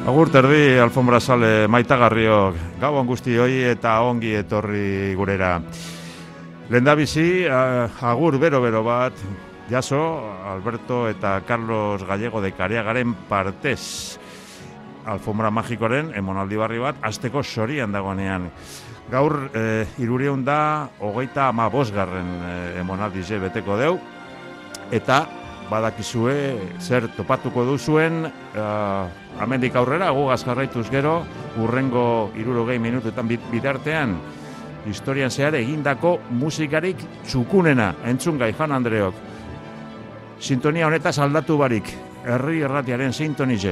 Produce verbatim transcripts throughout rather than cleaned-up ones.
Agur terdi, alfombra sale maitagarriok, gabon guztioi eta ongi etorri gurera. Lehendabizi, agur bero-bero bat, jaso, Alberto eta Carlos Gallego de Kareagaren partez. Alfombra magikoren emonaldi barri bat, azteko sorian dagoenean. Gaur, e, irureun da, hogeita ama bosgarren e, emonaldize beteko deu, eta badakizue zer topatuko duzuen, uh, amendik aurrera, gugaz jarraituz gero, urrengo hirurogei minutetan bidartean, historian zehar egindako musikarik txukunena, entzun gai, Jan Andreok. Sintonia honetaz aldatu barik, herri erratiaren sintonize.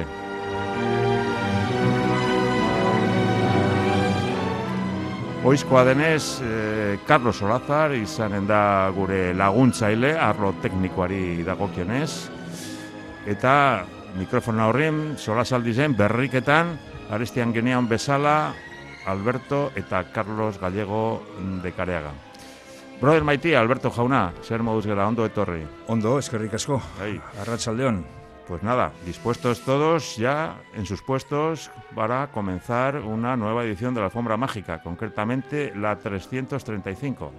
Oizkoa denez, eh, Carlos Olazar izanen da gure laguntzaile, arlo teknikoari dagokionez. Eta mikrofona horren, solasaldi zen, berriketan, arestian genean bezala, Alberto eta Carlos Gallego de Kareaga. Brother Maiti, Alberto jauna, zer moduz gara, ondo etorri? Ondo, eskerrik asko, arratsaldeon. Pues nada, dispuestos todos ya en sus puestos para comenzar una nueva edición de la Alfombra Mágica, concretamente la trescientos treinta y cinco,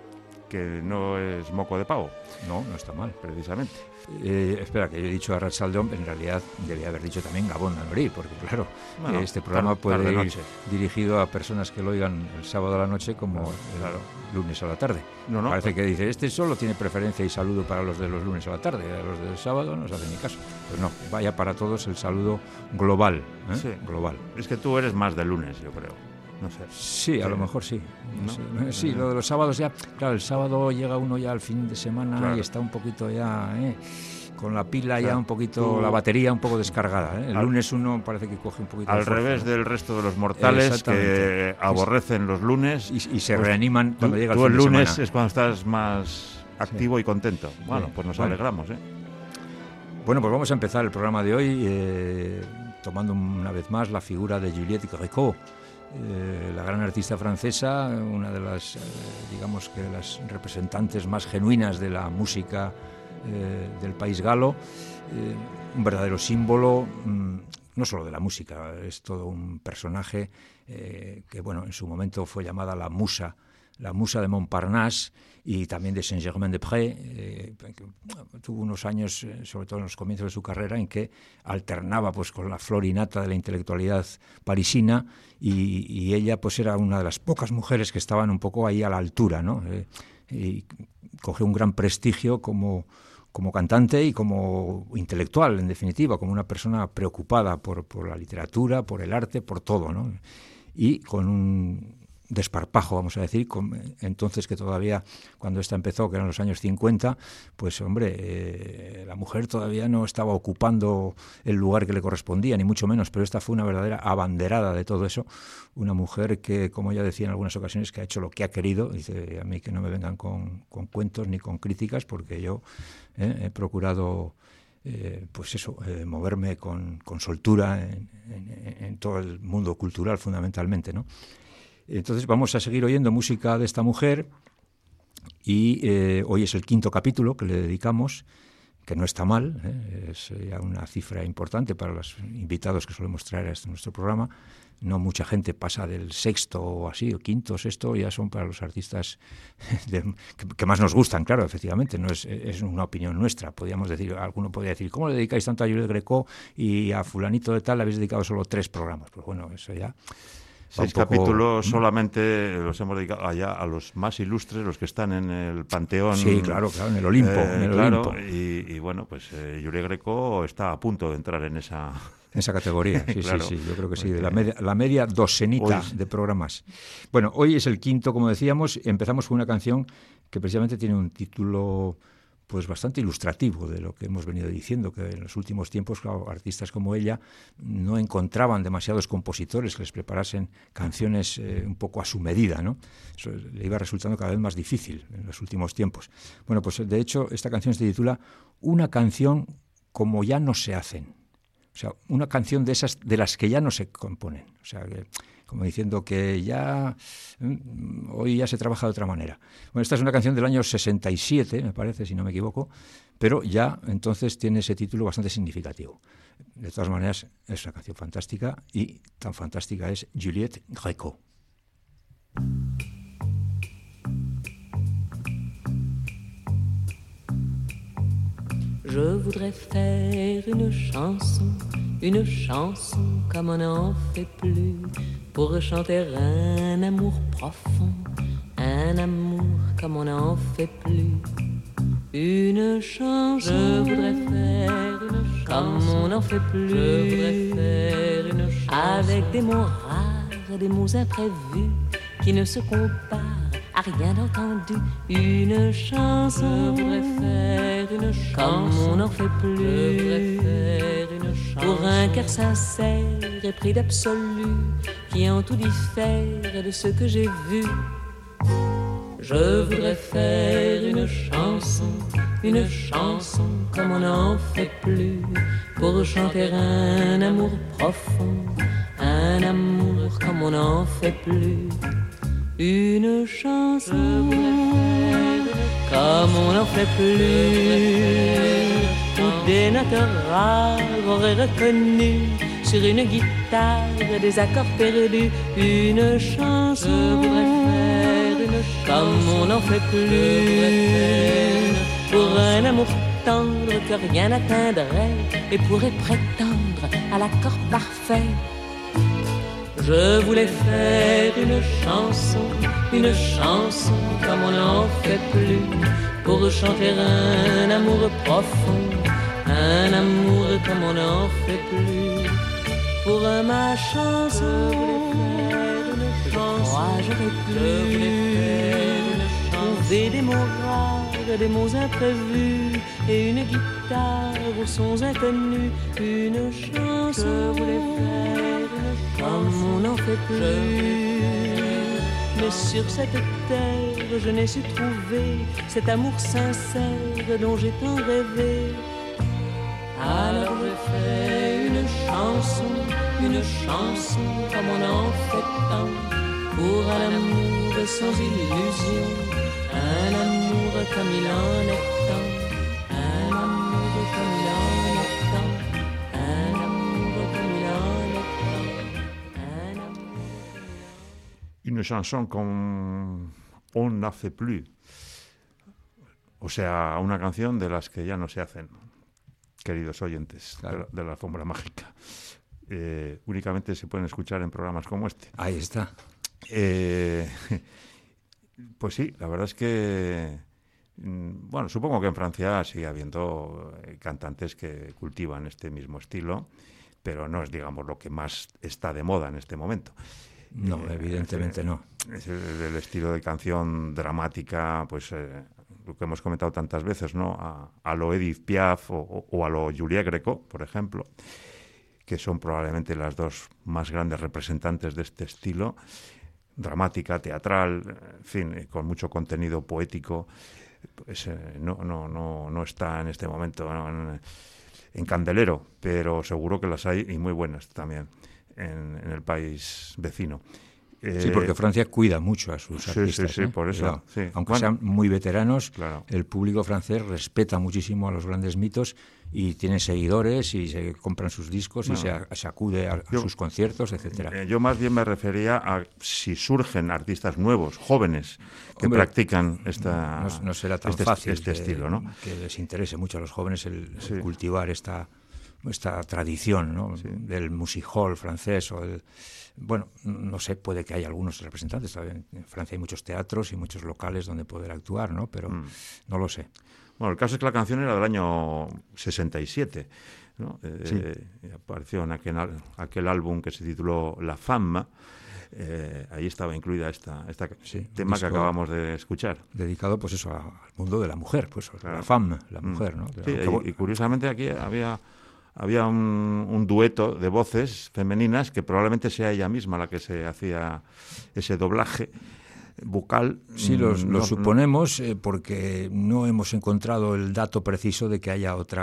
que no es moco de pavo. No, no está mal. Precisamente. Eh, espera, que yo he dicho Arratsaldeon, en realidad debía haber dicho también Gabón Alberí, porque claro, bueno, este programa tar- puede ir noche. dirigido a personas que lo oigan el sábado a la noche como claro, el claro. lunes a la tarde. No, no, Parece pues... que dice, este solo tiene preferencia y saludo para los de los lunes a la tarde, a los del sábado no se hace ni caso. Pues no, vaya para todos el saludo global, ¿eh? Sí. global. Es que tú eres más de lunes, yo creo. No sé. Sí, a sí. lo mejor sí. ¿No? Sí, lo de los sábados ya, claro, el sábado llega uno ya al fin de semana claro. y está un poquito ya, ¿eh? con la pila claro. ya un poquito, Tú... la batería un poco descargada. ¿eh? El al... lunes uno parece que coge un poquito Al de fuerza, revés ¿no? del resto de los mortales que aborrecen los lunes. Y, y se pues reaniman cuando tú, llega el tú fin el de lunes semana. Es cuando estás más activo sí. y contento. Bueno, sí. pues nos bueno. alegramos, ¿eh? Bueno, pues vamos a empezar el programa de hoy eh, tomando una vez más la figura de Juliette Gréco. Eh, la gran artista francesa, una de las, eh, digamos que las representantes más genuinas de la música eh, del país galo, eh, un verdadero símbolo, mmm, no solo de la música, es todo un personaje eh, que, bueno, en su momento fue llamada la musa, la musa de Montparnasse y también de Saint-Germain-des-Prés. Eh, tuvo unos años, eh, sobre todo en los comienzos de su carrera, en que alternaba pues con la flor innata de la intelectualidad parisina y, y ella pues era una de las pocas mujeres que estaban un poco ahí a la altura, ¿no? Eh, y cogió un gran prestigio como, como cantante y como intelectual, en definitiva, como una persona preocupada por, por la literatura, por el arte, por todo, ¿no? Y con un desparpajo, vamos a decir, con, entonces que todavía, cuando esta empezó, que eran los años cincuenta, pues hombre, eh, la mujer todavía no estaba ocupando el lugar que le correspondía, ni mucho menos, pero esta fue una verdadera abanderada de todo eso, una mujer que, como ya decía en algunas ocasiones, que ha hecho lo que ha querido. Dice, a mí que no me vengan con, con cuentos ni con críticas, porque yo eh, he procurado Eh, pues eso, eh, moverme con, con soltura en, en, en todo el mundo cultural, fundamentalmente, ¿no? Entonces vamos a seguir oyendo música de esta mujer y eh, hoy es el quinto capítulo que le dedicamos, que no está mal, ¿eh? Es ya una cifra importante para los invitados que solemos traer a este nuestro programa. No mucha gente pasa del sexto o así, o quinto, sexto, ya son para los artistas de, que, que más nos gustan, claro, efectivamente, no es, es una opinión nuestra. Podríamos decir, alguno podría decir, ¿cómo le dedicáis tanto a Juliette Gréco y a fulanito de tal le habéis dedicado solo tres programas? Pues bueno, eso ya... Seis poco... capítulos solamente los hemos dedicado allá a los más ilustres, los que están en el panteón. Sí, claro, claro, en el Olimpo. Eh, en el claro, Olimpo. Y, y bueno, pues eh, Juliette Gréco está a punto de entrar en esa... En esa categoría, sí, claro, sí, sí, yo creo que sí, de la media, la media docenita hoy... de programas. Bueno, hoy es el quinto, como decíamos, empezamos con una canción que precisamente tiene un título pues bastante ilustrativo de lo que hemos venido diciendo, que en los últimos tiempos, claro, artistas como ella no encontraban demasiados compositores que les preparasen canciones eh, un poco a su medida, ¿no? Eso le iba resultando cada vez más difícil en los últimos tiempos. Bueno, pues de hecho esta canción se titula Una canción como ya no se hacen. O sea, una canción de esas de las que ya no se componen. O sea, que como diciendo que ya mm, hoy ya se trabaja de otra manera. Bueno, esta es una canción del año sesenta y siete, me parece, si no me equivoco, pero ya entonces tiene ese título bastante significativo. De todas maneras, es una canción fantástica y tan fantástica es Juliette Gréco. Je voudrais faire une chanson, une chanson comme on n'en fait plus, pour chanter un amour profond, un amour comme on n'en fait plus. Une chanson, je voudrais faire une chanson, comme on n'en fait plus, je voudrais faire une chanson, avec des mots rares, des mots imprévus, qui ne se comparent à rien d'entendu. Une chanson, je voudrais faire une chanson, comme on n'en fait plus, je voudrais faire une chanson, pour un cœur sincère et pris d'absolu, qui en tout diffère de ce que j'ai vu. Je voudrais faire une chanson, une chanson comme on n'en fait plus, pour chanter un amour profond, un amour comme on n'en fait plus. Une chanson comme on n'en fait plus, où des notes rares auraient reconnu sur une guitare des accords perdus. Une chanson, je voudrais faire une chanson comme on n'en fait plus, pour un amour tendre que rien n'atteindrait et pourrait prétendre à l'accord parfait. Je voulais faire une chanson, une chanson comme on n'en fait plus, pour chanter un amour profond, un amour comme on n'en fait plus. Pour ma chanson, moi j'aurais pu trouver des mots rares, des mots imprévus, et une guitare aux sons inconnus. Une chanson, je voulais faire comme on n'en fait plus, mais sur cette terre je n'ai su trouver cet amour sincère dont j'ai tant rêvé. Alors je fais une chanson, une chanson comme on en fait tant, pour un amour sans illusion, un amour comme il en est tant, un amour comme il en est tant, un amour comme il en est tant, un amour comme il en est tant. Une chanson comme on n'en fait plus. O sea, una canción de las que ya no se hacen, queridos oyentes, claro, de, la, de la alfombra mágica. Eh, únicamente se pueden escuchar en programas como este. Ahí está. Eh, pues sí, la verdad es que, bueno, supongo que en Francia sigue habiendo cantantes que cultivan este mismo estilo, pero no es, digamos, lo que más está de moda en este momento. No, eh, evidentemente es, no. Es el, el estilo de canción dramática, pues eh, lo que hemos comentado tantas veces, ¿no? A, a lo Edith Piaf o, o a lo Juliette Gréco, por ejemplo, que son probablemente las dos más grandes representantes de este estilo, dramática, teatral, en fin, con mucho contenido poético. Pues eh, no, no, no, no está en este momento, ¿no? en, en candelero, pero seguro que las hay, y muy buenas también, en, en el país vecino. Eh, sí, porque Francia cuida mucho a sus sí, artistas. Sí, sí, ¿eh? por eso. Claro, sí. Aunque bueno, sean muy veteranos, claro. El público francés respeta muchísimo a los grandes mitos y tienen seguidores y se compran sus discos bueno, y se, se acude a, a yo, sus conciertos, etcétera. Eh, yo más bien me refería a si surgen artistas nuevos, jóvenes, que Hombre, practican esta, no, no será tan este, fácil este que, estilo, ¿no? Que les interese mucho a los jóvenes el, sí. el cultivar esta, esta tradición, ¿no? Sí. Del music hall francés o el... Bueno, no sé, puede que haya algunos representantes. En Francia hay muchos teatros y muchos locales donde poder actuar, ¿no? Pero mm. no lo sé. Bueno, el caso es que la canción era del año sesenta y siete, ¿no? Sí. Eh, apareció en aquel, aquel álbum que se tituló La Femme. Eh, ahí estaba incluida esta, esta sí, tema que acabamos de escuchar. Dedicado, pues eso, al mundo de la mujer, pues claro. La femme, la mujer, ¿no? Sí, y, y curiosamente aquí había... Había un, un dueto de voces femeninas que probablemente sea ella misma la que se hacía ese doblaje bucal. Sí, lo no, suponemos eh, porque no hemos encontrado el dato preciso de que haya otra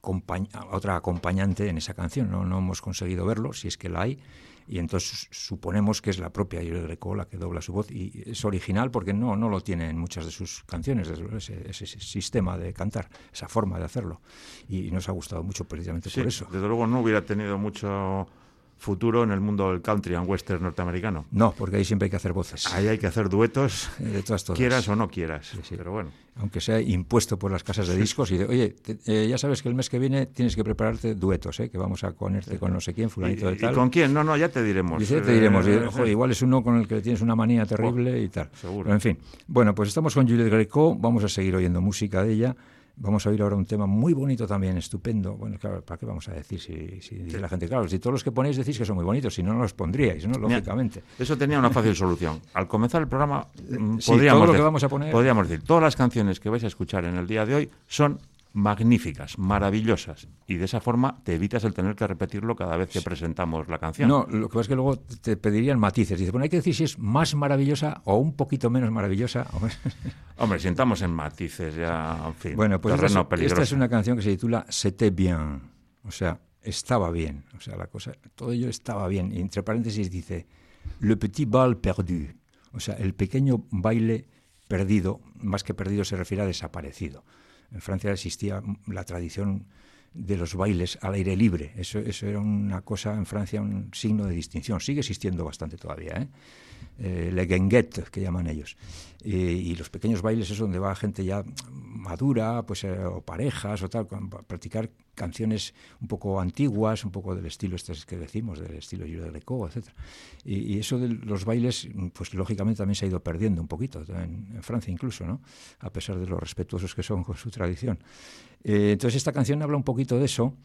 acompañ- otra acompañante en esa canción. No, no hemos conseguido verlo, si es que la hay, y entonces suponemos que es la propia Juliette Gréco la que dobla su voz, y es original porque no, no lo tiene en muchas de sus canciones, ese, ese sistema de cantar, esa forma de hacerlo, y nos ha gustado mucho precisamente sí, por eso. Desde luego no hubiera tenido mucho futuro en el mundo del country and western norteamericano. No, porque ahí siempre hay que hacer voces. Ahí hay que hacer duetos, de todas, todas. Quieras o no quieras, sí, sí. Pero bueno. Aunque sea impuesto por las casas de discos y de, oye, te, eh, ya sabes que el mes que viene tienes que prepararte duetos, ¿eh? Que vamos a ponerte sí. con no sé quién, fulanito ¿Y, de tal. ¿Y con quién? No, no, ya te diremos. Dice, te diremos, eh, joder, igual es uno con el que tienes una manía terrible oh, y tal. Seguro. Pero en fin, bueno, pues estamos con Juliette Gréco, vamos a seguir oyendo música de ella. Vamos a oír ahora un tema muy bonito también, estupendo. Bueno, claro, ¿para qué vamos a decir si, si dice sí. la gente? Claro, si todos los que ponéis decís que son muy bonitos, si no, no los pondríais, ¿no? Lógicamente. Mira, eso tenía una fácil solución. Al comenzar el programa, sí, podríamos, todo lo que decir, vamos a poner... podríamos decir, todas las canciones que vais a escuchar en el día de hoy son magníficas, maravillosas, y de esa forma te evitas el tener que repetirlo cada vez que presentamos la canción. No, lo que pasa es que luego te pedirían matices. Dice, bueno, hay que decir si es más maravillosa o un poquito menos maravillosa. Hombre, si entramos en matices ya, en fin, bueno, pues terreno esta, peligroso. Esta es una canción que se titula C'était bien, o sea, estaba bien, o sea, la cosa, todo ello estaba bien. Y entre paréntesis dice, le petit bal perdu, o sea, el pequeño baile perdido, más que perdido se refiere a desaparecido. En Francia existía la tradición de los bailes al aire libre. Eso, eso era una cosa en Francia, un signo de distinción. Sigue existiendo bastante todavía, ¿eh? Eh, le guinguette, que llaman ellos. Eh, y los pequeños bailes es donde va gente ya madura, pues eh, o parejas o tal, a practicar canciones un poco antiguas, un poco del estilo este que decimos, del estilo Juliette Gréco, etcétera. Y, y eso de los bailes, pues lógicamente también se ha ido perdiendo un poquito, en, en Francia incluso, ¿no? A pesar de lo respetuosos que son con su tradición. Eh, entonces esta canción habla un poquito de eso,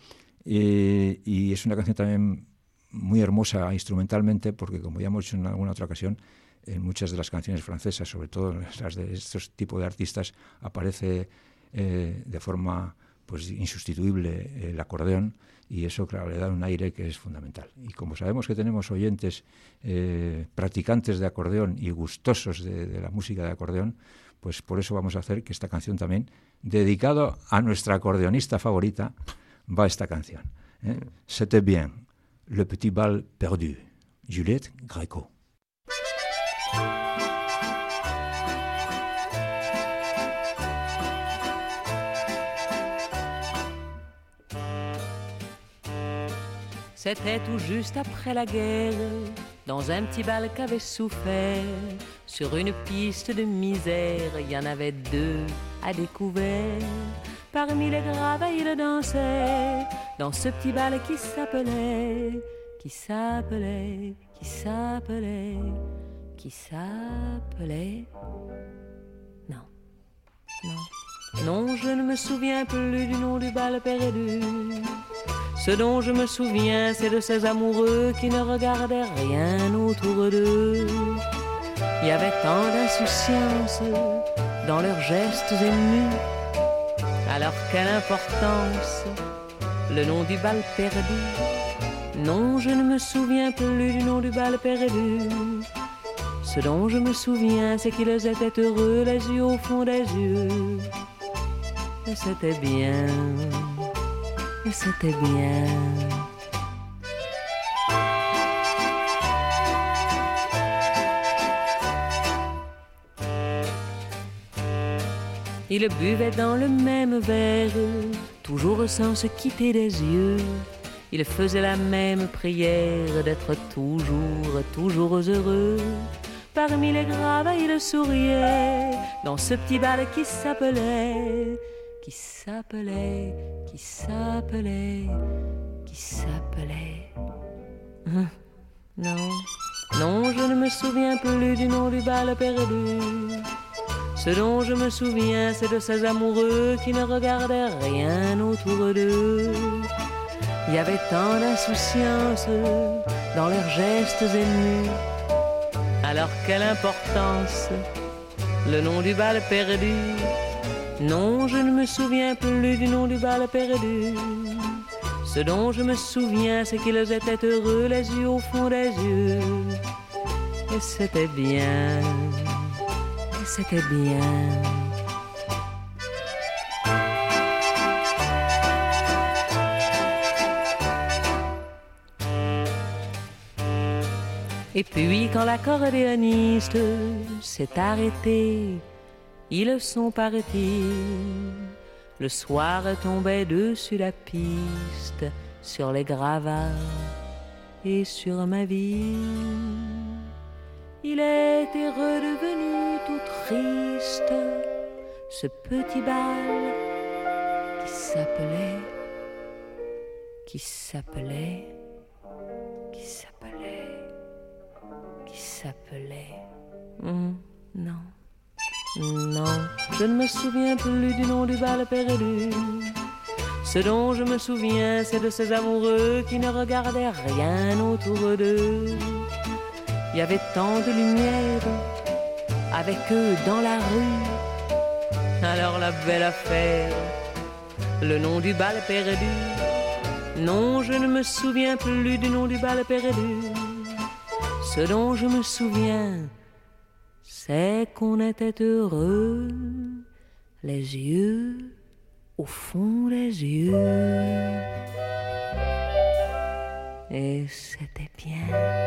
eh, y es una canción también muy hermosa instrumentalmente, porque como ya hemos dicho en alguna otra ocasión, en muchas de las canciones francesas, sobre todo las de estos tipos de artistas, aparece eh, de forma pues insustituible el acordeón, y eso, claro, le da un aire que es fundamental. Y como sabemos que tenemos oyentes eh, practicantes de acordeón y gustosos de, de la música de acordeón, pues por eso vamos a hacer que esta canción también, dedicado a nuestra acordeonista favorita, va esta canción. ¿eh? C'était bien, le petit bal perdu, Juliette Gréco. C'était tout juste après la guerre, dans un petit bal qu'avait souffert. Sur une piste de misère, il y en avait deux à découvert. Parmi les gravats, il dansait dans ce petit bal qui s'appelait, qui s'appelait, qui s'appelait, qui s'appelait... Non, non, non, je ne me souviens plus du nom du bal perdu. Ce dont je me souviens, c'est de ces amoureux qui ne regardaient rien autour d'eux. Il y avait tant d'insouciance dans leurs gestes émus. Alors quelle importance, le nom du bal perdu. Non, je ne me souviens plus du nom du bal perdu. Ce dont je me souviens, c'est qu'ils étaient heureux, les yeux au fond des yeux. Et c'était bien. Et c'était bien. Ils buvaient dans le même verre, toujours sans se quitter des yeux. Ils faisaient la même prière d'être toujours, toujours heureux. Parmi les gravats, ils souriaient dans ce petit bal qui s'appelait, qui s'appelait, qui s'appelait, qui s'appelait... Hum, non, non, je ne me souviens plus du nom du bal perdu. Ce dont je me souviens, c'est de ces amoureux qui ne regardaient rien autour d'eux. Il y avait tant d'insouciance dans leurs gestes émus. Alors quelle importance, le nom du bal perdu. Non, je ne me souviens plus du nom du bal perdu. Ce dont je me souviens, c'est qu'ils étaient heureux, les yeux au fond des yeux. Et c'était bien, et c'était bien. Et puis quand l'accordéoniste s'est arrêté, ils sont partis. Le soir tombait dessus la piste, sur les gravats et sur ma vie. Il était redevenu tout triste, ce petit bal qui s'appelait, qui s'appelait, qui s'appelait, qui s'appelait. Mmh, non, non, je ne me souviens plus du nom du bal perdu. Ce dont je me souviens, c'est de ces amoureux qui ne regardaient rien autour d'eux. Il y avait tant de lumière avec eux dans la rue. Alors la belle affaire, le nom du bal perdu. Non, je ne me souviens plus du nom du bal perdu. Ce dont je me souviens, c'est qu'on était heureux, les yeux au fond des yeux. Et c'était bien.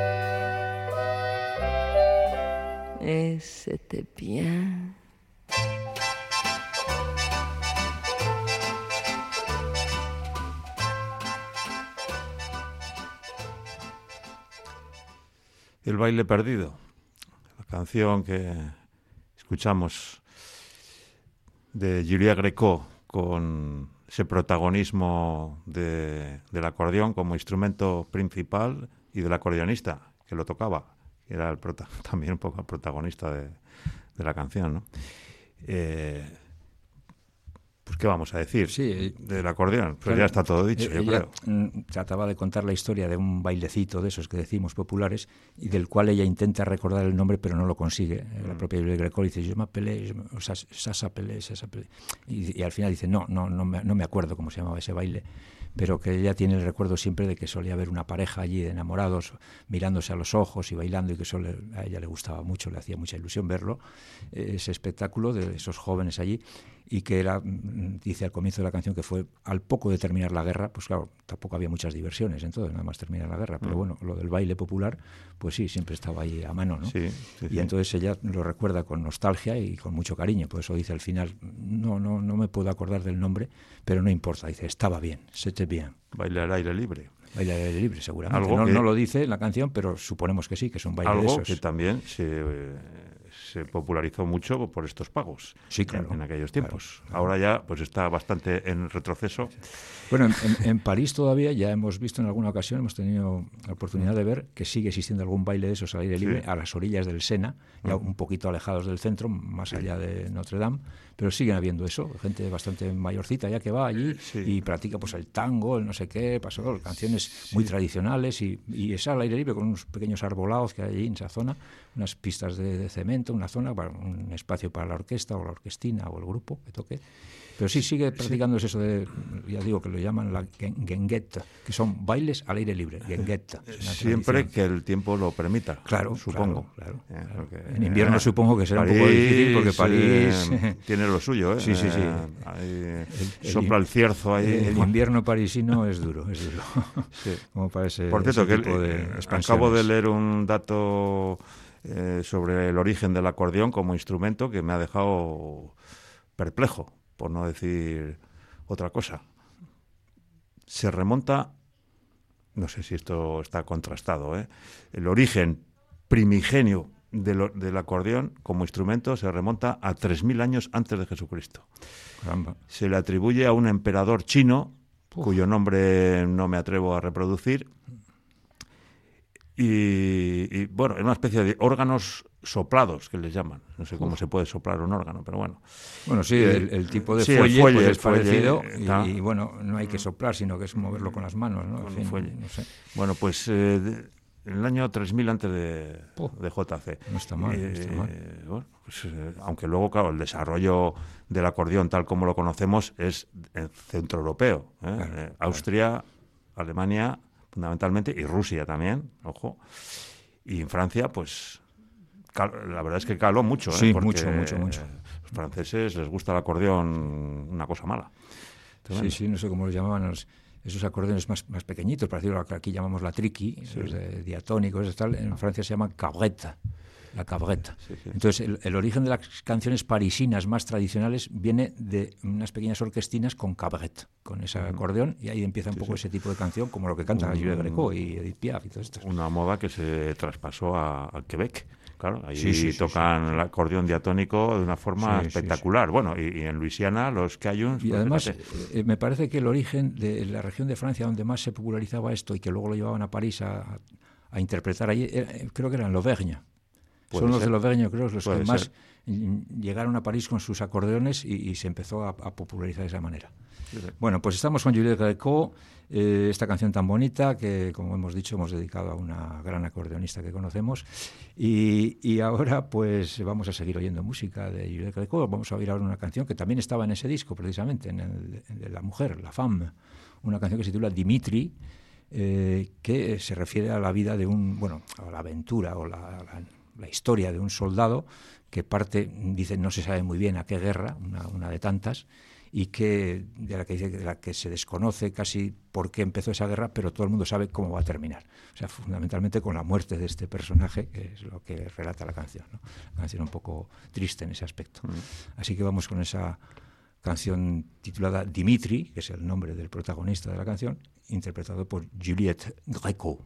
Et c'était bien. El baile perdido, la canción que escuchamos de Julia Greco, con ese protagonismo de, del acordeón como instrumento principal y del acordeonista que lo tocaba, que era el prota, también un poco el protagonista de, de la canción, ¿no? Eh, pues qué vamos a decir sí, del acordeón, pues claro, ya está todo dicho, yo ella creo. Trataba de contar la historia de un bailecito de esos que decimos populares y del cual ella intenta recordar el nombre pero no lo consigue. Mm. La propia Julia Greco dice, yo me apelé, o sea, Sasa Pelé, Sasa Pelé. Y, y al final dice, no, no, no me, no me acuerdo cómo se llamaba ese baile, pero que ella tiene el recuerdo siempre de que solía haber una pareja allí de enamorados mirándose a los ojos y bailando, y que eso le, a ella le gustaba mucho, le hacía mucha ilusión verlo, ese espectáculo de esos jóvenes allí, y que era, dice al comienzo de la canción, que fue al poco de terminar la guerra. Pues claro, tampoco había muchas diversiones entonces, nada más terminar la guerra, pero bueno, lo del baile popular, pues sí, siempre estaba ahí a mano, ¿no? Sí, sí, y sí. Entonces ella lo recuerda con nostalgia y con mucho cariño, por eso dice al final, no, no, no me puedo acordar del nombre, pero no importa, dice, estaba bien, c'était bien. Baile al aire libre. Baile al aire libre, seguramente. Algo no, que, no lo dice en la canción, pero suponemos que sí, que es un baile algo de esos. que también se, eh, se popularizó mucho por estos pagos, sí, claro, en, en aquellos tiempos. Claro, claro. Ahora ya pues está bastante en retroceso. Bueno, en, en, en París todavía ya hemos visto en alguna ocasión, hemos tenido la oportunidad de ver que sigue existiendo algún baile de esos al aire libre, sí, a las orillas del Sena, ya un poquito alejados del centro, más sí, allá de Notre Dame, pero siguen habiendo eso, gente bastante mayorcita ya que va allí, sí, y practica pues el tango, el no sé qué, pasó, canciones sí, muy tradicionales, y, y es al aire libre con unos pequeños arbolados que hay allí en esa zona, unas pistas de, de cemento, una zona, un espacio para la orquesta o la orquestina o el grupo que toque. Pero sí sigue practicándose sí, eso de, ya digo, que lo llaman la guinguette, que son bailes al aire libre, guinguette. Siempre que el tiempo lo permita, claro, supongo. Claro, claro, eh, claro. Porque, en invierno eh, supongo que será París, un poco difícil, porque París... Eh, tiene lo suyo, ¿eh? Sí, sí, sí. Eh, ahí el, sopla el cierzo ahí. El, el invierno parisino es duro, es duro. Sí. Como parece. Por cierto, que tipo el, de acabo de leer un dato eh, sobre el origen del acordeón como instrumento que me ha dejado perplejo, por no decir otra cosa. Se remonta, no sé si esto está contrastado, ¿eh? El origen primigenio de lo, del acordeón como instrumento se remonta a tres mil años antes de Jesucristo. Caramba. Se le atribuye a un emperador chino, Uf. cuyo nombre no me atrevo a reproducir, y, y bueno, es una especie de órganos soplados que les llaman. No sé cómo Uf. se puede soplar un órgano, pero bueno. Bueno, sí, el, el tipo de sí, fuelle, fuelle pues es fuelle, parecido está. y, y bueno, no hay que soplar, sino que es moverlo con las manos, ¿no? Con En fin, fuelle. No sé. Bueno, pues eh, de, en el año tres mil antes de, oh, de J C. No está mal, eh, no está mal. Bueno, pues, eh, aunque luego, claro, el desarrollo del acordeón tal como lo conocemos es centroeuropeo. ¿eh? Claro, eh, Austria, claro. Alemania, fundamentalmente, y Rusia también, ojo. Y en Francia, pues, cal, la verdad es que caló mucho. ¿eh? Sí, Porque mucho, mucho, mucho. Los franceses les gusta el acordeón una cosa mala. Entonces, sí, sí, no sé cómo lo llamaban los... esos acordeones más, más pequeñitos, parecido a lo que aquí llamamos la triqui, sí. los de diatónicos, tal, en Francia se llama cabretta, la cabretta. Sí, sí. Entonces, el, el origen de las canciones parisinas más tradicionales viene de unas pequeñas orquestinas con cabretta, con ese uh-huh. acordeón, y ahí empieza un sí, poco sí. ese tipo de canción, como lo que canta un, Jules Greco y Edith Piaf y todo esto. Una moda que se traspasó a, a Quebec. Claro, ahí sí, sí, tocan sí, sí. el acordeón diatónico de una forma sí, espectacular. Sí, sí. Bueno, y, y en Luisiana, los Cajuns... Y pues además, eh, me parece que el origen de la región de Francia donde más se popularizaba esto y que luego lo llevaban a París a, a, a interpretar allí, era, creo que eran los L'Auvergne. Son los de l'Auvergne, creo, los que más ser. llegaron a París con sus acordeones y, y se empezó a, a popularizar de esa manera. Sí, sí. Bueno, pues estamos con Juliette Gréco, eh, esta canción tan bonita que, como hemos dicho, hemos dedicado a una gran acordeonista que conocemos. Y, y ahora, pues, vamos a seguir oyendo música de Juliette Gréco. Vamos a oír ahora una canción que también estaba en ese disco, precisamente, en el de la mujer, La Femme, una canción que se titula Dimitri, eh, que se refiere a la vida de un, bueno, a la aventura o la... la la historia de un soldado que parte, dice, no se sabe muy bien a qué guerra, una, una de tantas, y que de la que dice de la que se desconoce casi por qué empezó esa guerra, pero todo el mundo sabe cómo va a terminar. O sea, fundamentalmente con la muerte de este personaje, que es lo que relata la canción, ¿no? Una canción un poco triste en ese aspecto. Mm. Así que vamos con esa canción titulada Dimitri, que es el nombre del protagonista de la canción, interpretado por Juliette Gréco.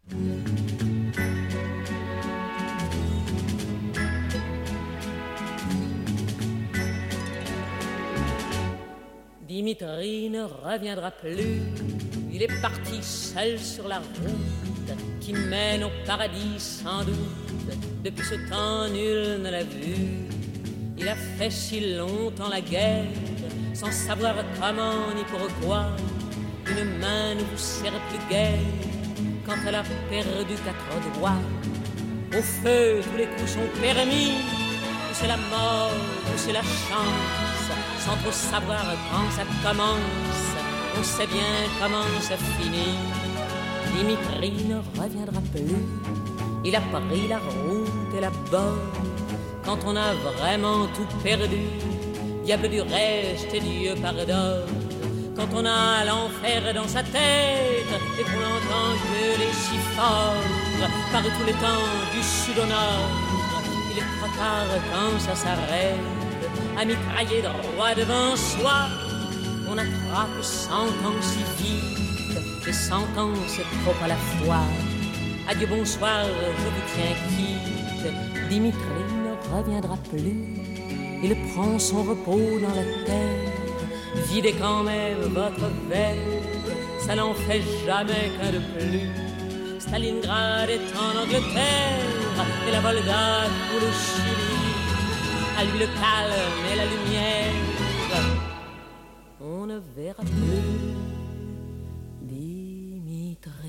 Dimitri ne reviendra plus, il est parti seul sur la route qui mène au paradis sans doute. Depuis ce temps, nul ne l'a vu. Il a fait si longtemps la guerre, sans savoir comment ni pourquoi. Une main ne vous sert plus guère quand elle a perdu quatre doigts. Au feu, tous les coups sont permis, ou c'est la mort, ou c'est la chance. Sans trop savoir quand ça commence, on sait bien comment ça finit. Dimitri ne reviendra plus, il a pris la route et la bonne. Quand on a vraiment tout perdu, diable du reste et Dieu pardonne. Quand on a l'enfer dans sa tête et qu'on entend gueuler si fort par tous les temps du sud au nord, il est trop tard quand ça s'arrête. À mitrailler droit devant soi, on attrape cent ans si vite, et cent ans c'est trop à la fois. Adieu, bonsoir, je vous tiens quitte. Dimitri ne reviendra plus, il prend son repos dans la terre. Videz quand même votre verre, ça n'en fait jamais qu'un de plus. Stalingrad est en Angleterre, et la Volga pour le Chili. À lui le calme et la lumière, on ne verra plus Dimitri.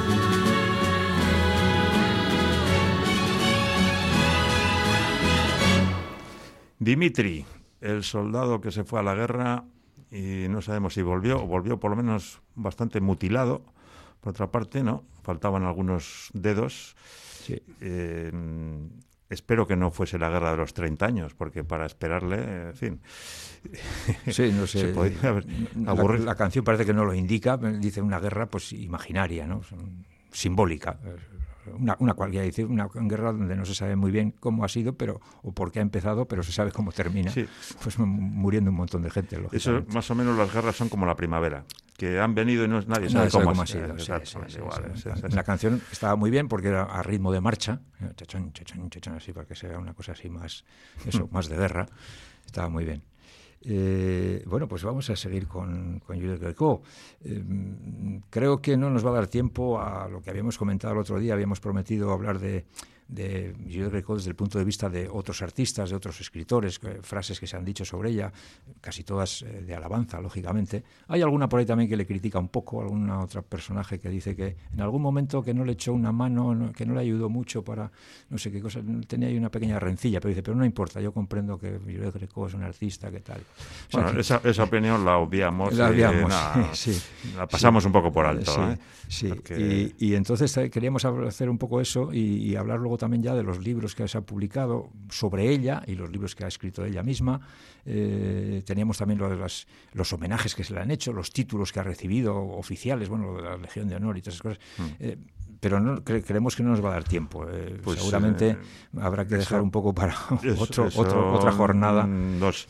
Dimitri, el soldado que se fue a la guerra y no sabemos si volvió, o volvió por lo menos bastante mutilado. Por otra parte, no, faltaban algunos dedos. Sí. Eh, Espero que no fuese la guerra de los treinta años, porque para esperarle, en fin... Sí, no sé. Se podría haber la, la canción parece que no lo indica, dice una guerra pues imaginaria, ¿no? Simbólica. Una, una cualquiera decir una guerra donde no se sabe muy bien cómo ha sido, pero o por qué ha empezado, pero se sabe cómo termina. Sí. Pues muriendo un montón de gente. Eso, más o menos, las guerras son como la primavera, que han venido y no, nadie sabe, nadie cómo, sabe cómo ha sido. sido. Sí, sí, sí, igual, sí, sí, sí. Sí, sí. La canción estaba muy bien porque era a ritmo de marcha, chachán, chachán, chachán, así para que sea una cosa así más, eso, más de guerra. Estaba muy bien. Eh, bueno, pues vamos a seguir con, con Juliette Gréco. Eh, creo que no nos va a dar tiempo a lo que habíamos comentado el otro día. Habíamos prometido hablar de, de Juliette Gréco desde el punto de vista de otros artistas, de otros escritores, eh, frases que se han dicho sobre ella, casi todas eh, de alabanza, lógicamente. Hay alguna por ahí también que le critica un poco, alguna otra personaje que dice que en algún momento que no le echó una mano, no, que no le ayudó mucho para no sé qué cosa, tenía ahí una pequeña rencilla, pero dice, pero no importa, yo comprendo que Juliette Gréco es un artista, ¿qué tal? O sea, bueno, que, esa, esa opinión la obviamos, la, obviamos, eh, nah, sí, la pasamos sí, un poco por alto. Sí, ¿eh? sí. Porque... Y, y entonces queríamos hacer un poco eso y, y hablar luego luego también ya de los libros que se ha publicado sobre ella y los libros que ha escrito ella misma. Eh, teníamos también lo de las, los homenajes que se le han hecho, los títulos que ha recibido oficiales, bueno, lo de la Legión de Honor y todas esas cosas. Mm. Eh, pero no, cre creemos que no nos va a dar tiempo. Eh, pues, seguramente eh, habrá que dejar eso, un poco para eso, otro, eso otro, otra jornada. Nos,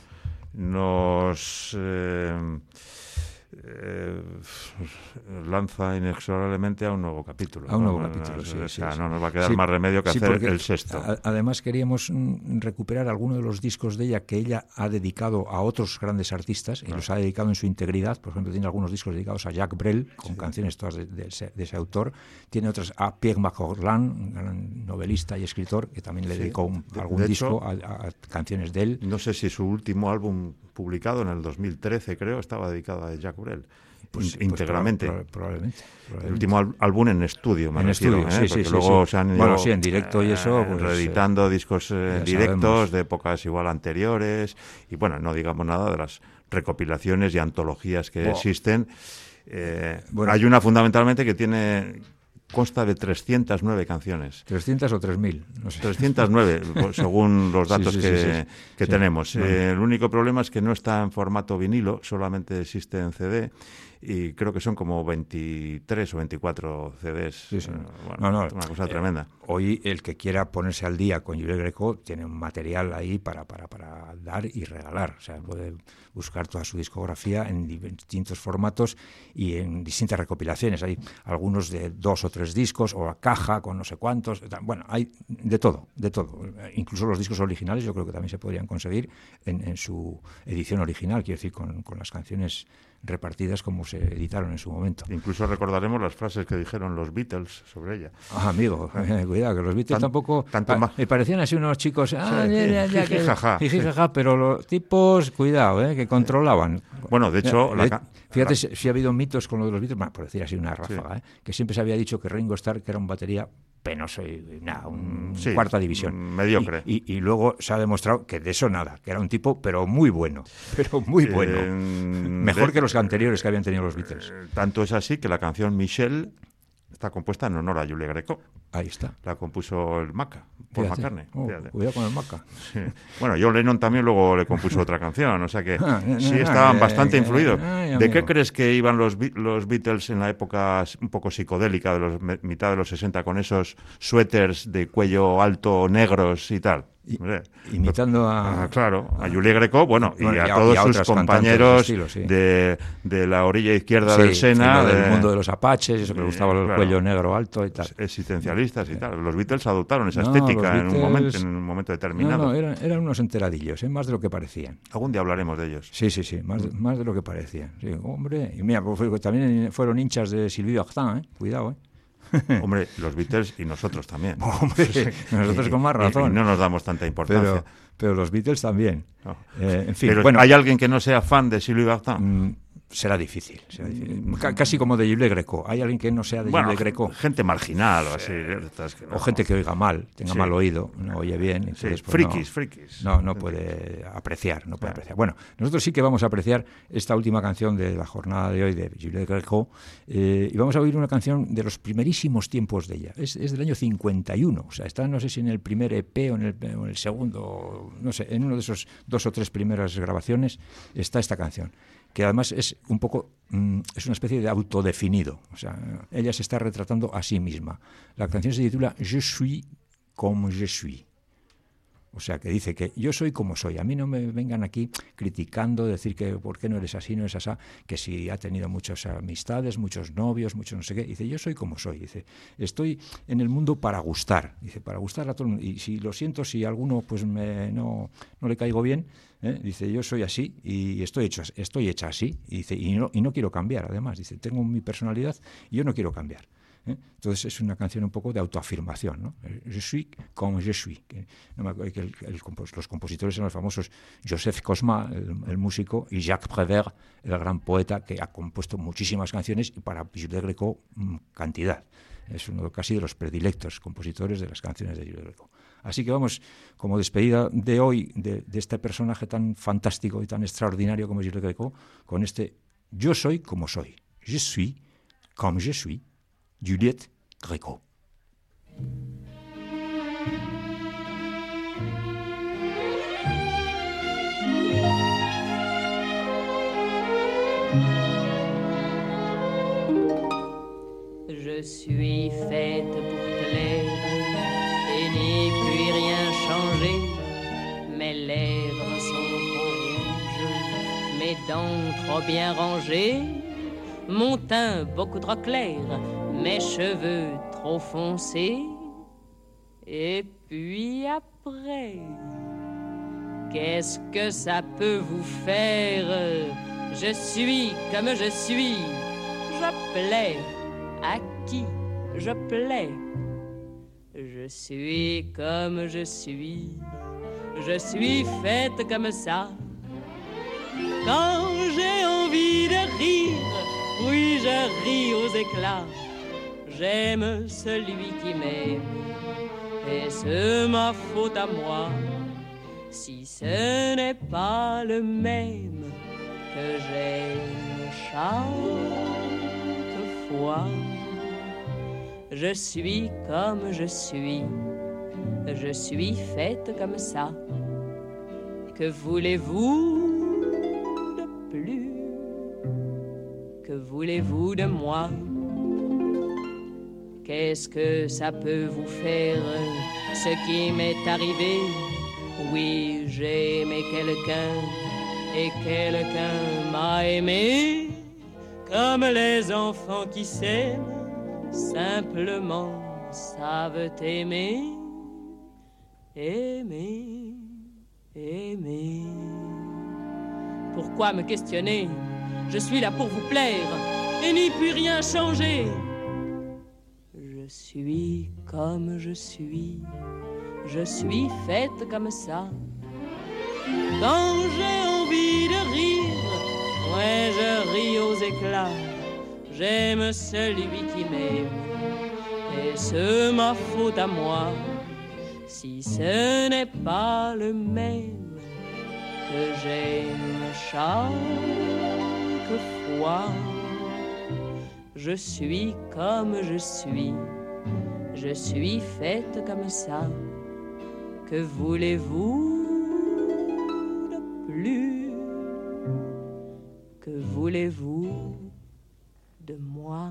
nos eh, eh, lanza inexorablemente a un nuevo capítulo. A un nuevo ¿no? capítulo, sí. O sea, sí, no sí. nos va a quedar sí, más remedio que sí, hacer el sexto. A, además queríamos mm, recuperar algunos de los discos de ella que ella ha dedicado a otros grandes artistas y ah. los ha dedicado en su integridad. Por ejemplo, tiene algunos discos dedicados a Jacques Brel, con sí. canciones todas de, de, ese, de ese autor. Tiene otros a Pierre Macorlan, un gran novelista y escritor, que también le sí. dedicó un, de, algún de disco hecho, a, a canciones de él. No sé si su último álbum publicado en el dos mil trece, creo, estaba dedicado a Jacques Brel. Pues, íntegramente. Pues probablemente, probablemente. El último álbum en estudio, me en refiero, estudio, ¿eh? sí, Porque sí, luego sí. se han ido, bueno, sí, en directo y eso, eh, pues, reeditando eh, discos eh, directos sabemos. de épocas igual anteriores y bueno, no digamos nada de las recopilaciones y antologías que oh. existen. Eh, bueno. Hay una fundamentalmente que tiene consta de trescientas nueve canciones. ¿trescientas o tres mil? No sé. trescientas nueve, según los datos sí, sí, que, sí, sí. que sí. tenemos. No. Eh, el único problema es que no está en formato vinilo, solamente existe en C D. Y creo que son como veintitrés o veinticuatro C Ds. Sí, sí. Bueno, no, no, una cosa eh, tremenda. Hoy el que quiera ponerse al día con Juliette Gréco tiene un material ahí para, para, para dar y regalar. O sea, puede buscar toda su discografía en distintos formatos y en distintas recopilaciones. Hay algunos de dos o tres discos o a caja con no sé cuántos. Bueno, hay de todo, de todo. Incluso los discos originales yo creo que también se podrían conseguir en, en su edición original, quiero decir, con, con las canciones repartidas como se editaron en su momento. Incluso recordaremos las frases que dijeron los Beatles sobre ella. Ah, amigo, eh, cuidado, que los Beatles Tan, tampoco... Tanto más. Me parecían así unos chicos... Ah, sí, ya, ya, ya, jiji, jaja. Jiji, jaja, pero los tipos, cuidado, eh, que controlaban. Bueno, de hecho... Eh, la, fíjate la, si, si ha habido mitos con lo de los Beatles, bueno, por decir así una ráfaga, sí. eh, que siempre se había dicho que Ringo Starr, que era un batería penoso y nada, un sí, cuarta división. Mediocre. Y, y, y luego se ha demostrado que de eso nada, que era un tipo, pero muy bueno, pero muy bueno. Eh, Mejor de, que los anteriores que habían tenido los Beatles. Eh, tanto es así que la canción Michelle está compuesta en honor a Juliette Gréco. Ahí está. La compuso el Maca, Paul McCartney. Oh, cuidado con el Maca. Sí. Bueno, John Lennon también luego le compuso otra canción, o sea que sí estaban bastante influidos. ¿De qué crees que iban los, los Beatles en la época un poco psicodélica, de los mitad de los sesenta, con esos suéteres de cuello alto negros y tal? Y, imitando a... Ah, claro, a Juliette Gréco, bueno, bueno, y a, y a todos y a sus compañeros de, estilo, sí. de, de la orilla izquierda sí, del Sena. Sí, de, del mundo de los apaches, eso que le gustaba el claro, cuello negro alto y tal. Existencialistas y tal. Los Beatles adoptaron esa no, estética Beatles, en, un momento, en un momento determinado. No, no, eran, eran unos enteradillos, ¿eh? Más de lo que parecían. Algún día hablaremos de ellos. Sí, sí, sí, más, mm. más de lo que parecían. Sí, hombre, y mira, pues, también fueron hinchas de Sylvie Vartan, ¿eh? Cuidado, ¿eh? Hombre, los Beatles y nosotros también. Hombre, nosotros con más razón. Y, y no nos damos tanta importancia. Pero, pero los Beatles también. No. Eh, en fin, pero bueno, ¿hay alguien que no sea fan de Sylvie Vartan? Mmm, será difícil, será difícil. C casi como de Juliette Gréco. ¿Hay alguien que no sea de bueno, Juliette Gréco? Gente marginal o así. Sí. No. O gente que oiga mal, tenga sí. mal oído, no oye bien. Entonces, sí. pues frikis, no, frikis. No, no puede apreciar, no puede sí. apreciar. Bueno, nosotros sí que vamos a apreciar esta última canción de la jornada de hoy de Juliette Gréco eh, y vamos a oír una canción de los primerísimos tiempos de ella. Es, es del año cincuenta y uno, o sea, está no sé si en el primer E P o en el, o en el segundo, no sé, en uno de esos dos o tres primeras grabaciones está esta canción, que además es un poco, mm, es una especie de autodefinido, o sea, ella se está retratando a sí misma. La canción se titula Je suis comme je suis. O sea, que dice que yo soy como soy. A mí no me vengan aquí criticando, decir que por qué no eres así, no eres así, que si ha tenido muchas amistades, muchos novios, muchos no sé qué. Dice, yo soy como soy. Dice, estoy en el mundo para gustar. Dice, para gustar a todo el mundo. Y si lo siento, si a alguno pues me, no, no le caigo bien, ¿eh? Dice, yo soy así y estoy hecho, estoy hecha así. Y dice, y no, y no quiero cambiar, además. Dice, tengo mi personalidad y yo no quiero cambiar. ¿Eh? Entonces es una canción un poco de autoafirmación, ¿no? Je suis comme je suis. Que, no me acuerdo que el, el, los compositores eran los famosos Joseph Cosma, el, el músico, y Jacques Prévert, el gran poeta que ha compuesto muchísimas canciones y para Juliette Gréco cantidad. Es uno casi de los predilectos compositores de las canciones de Juliette Gréco. Así que vamos, como despedida de hoy, de, de este personaje tan fantástico y tan extraordinario como Juliette Gréco, con este Yo soy como soy. Je suis comme je suis. Juliette Gréco. Je suis faite pour plaire et n'y puis rien changer. Mes lèvres sont trop rouges, mes dents trop bien rangées, mon teint beaucoup trop clair, mes cheveux trop foncés. Et puis après, qu'est-ce que ça peut vous faire? Je suis comme je suis, je plais à qui je plais. Je suis comme je suis, je suis faite comme ça. Quand j'ai envie de rire, oui, je ris aux éclats. J'aime celui qui m'aime, et c'est ma faute à moi si ce n'est pas le même que j'aime chaque fois. Je suis comme je suis, je suis faite comme ça. Que voulez-vous de plus? Que voulez-vous de moi? Qu'est-ce que ça peut vous faire, ce qui m'est arrivé? Oui, j'ai aimé quelqu'un et quelqu'un m'a aimé, comme les enfants qui s'aiment, simplement savent aimer, aimer, aimer. Pourquoi me questionner? Je suis là pour vous plaire et n'y puis rien changer. Je suis comme je suis, je suis faite comme ça. Quand j'ai envie de rire, ouais, je ris aux éclats. J'aime celui qui m'aime, et c'est ma faute à moi si ce n'est pas le même que j'aime chaque fois. Je suis comme je suis, je suis faite comme ça. Que voulez-vous de plus? Que voulez-vous de moi?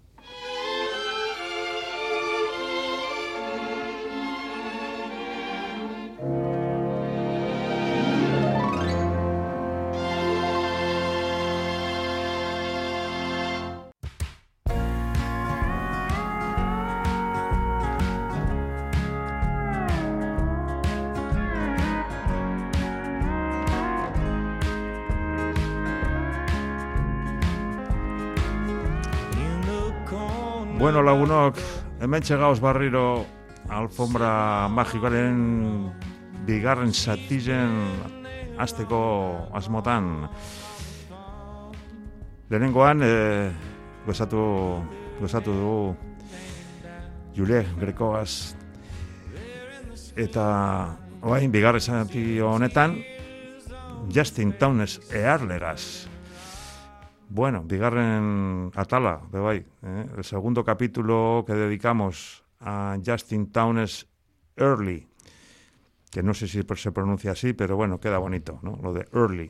Bueno, lagunok, hemen txegauz barriro alfombra magikoaren bigarren satizen hasteko asmotan. Lehenengoan, e, gozatu, gozatu dugu Julie Grecoaz, eta orain bigarren sati honetan Justin Townes Earlegaz. Bueno, bigarren atala, de bai, eh? El segundo capítulo que dedicamos a Justin Townes Early, que no sé si se pronuncia así, pero bueno, queda bonito, ¿no? Lo de Early.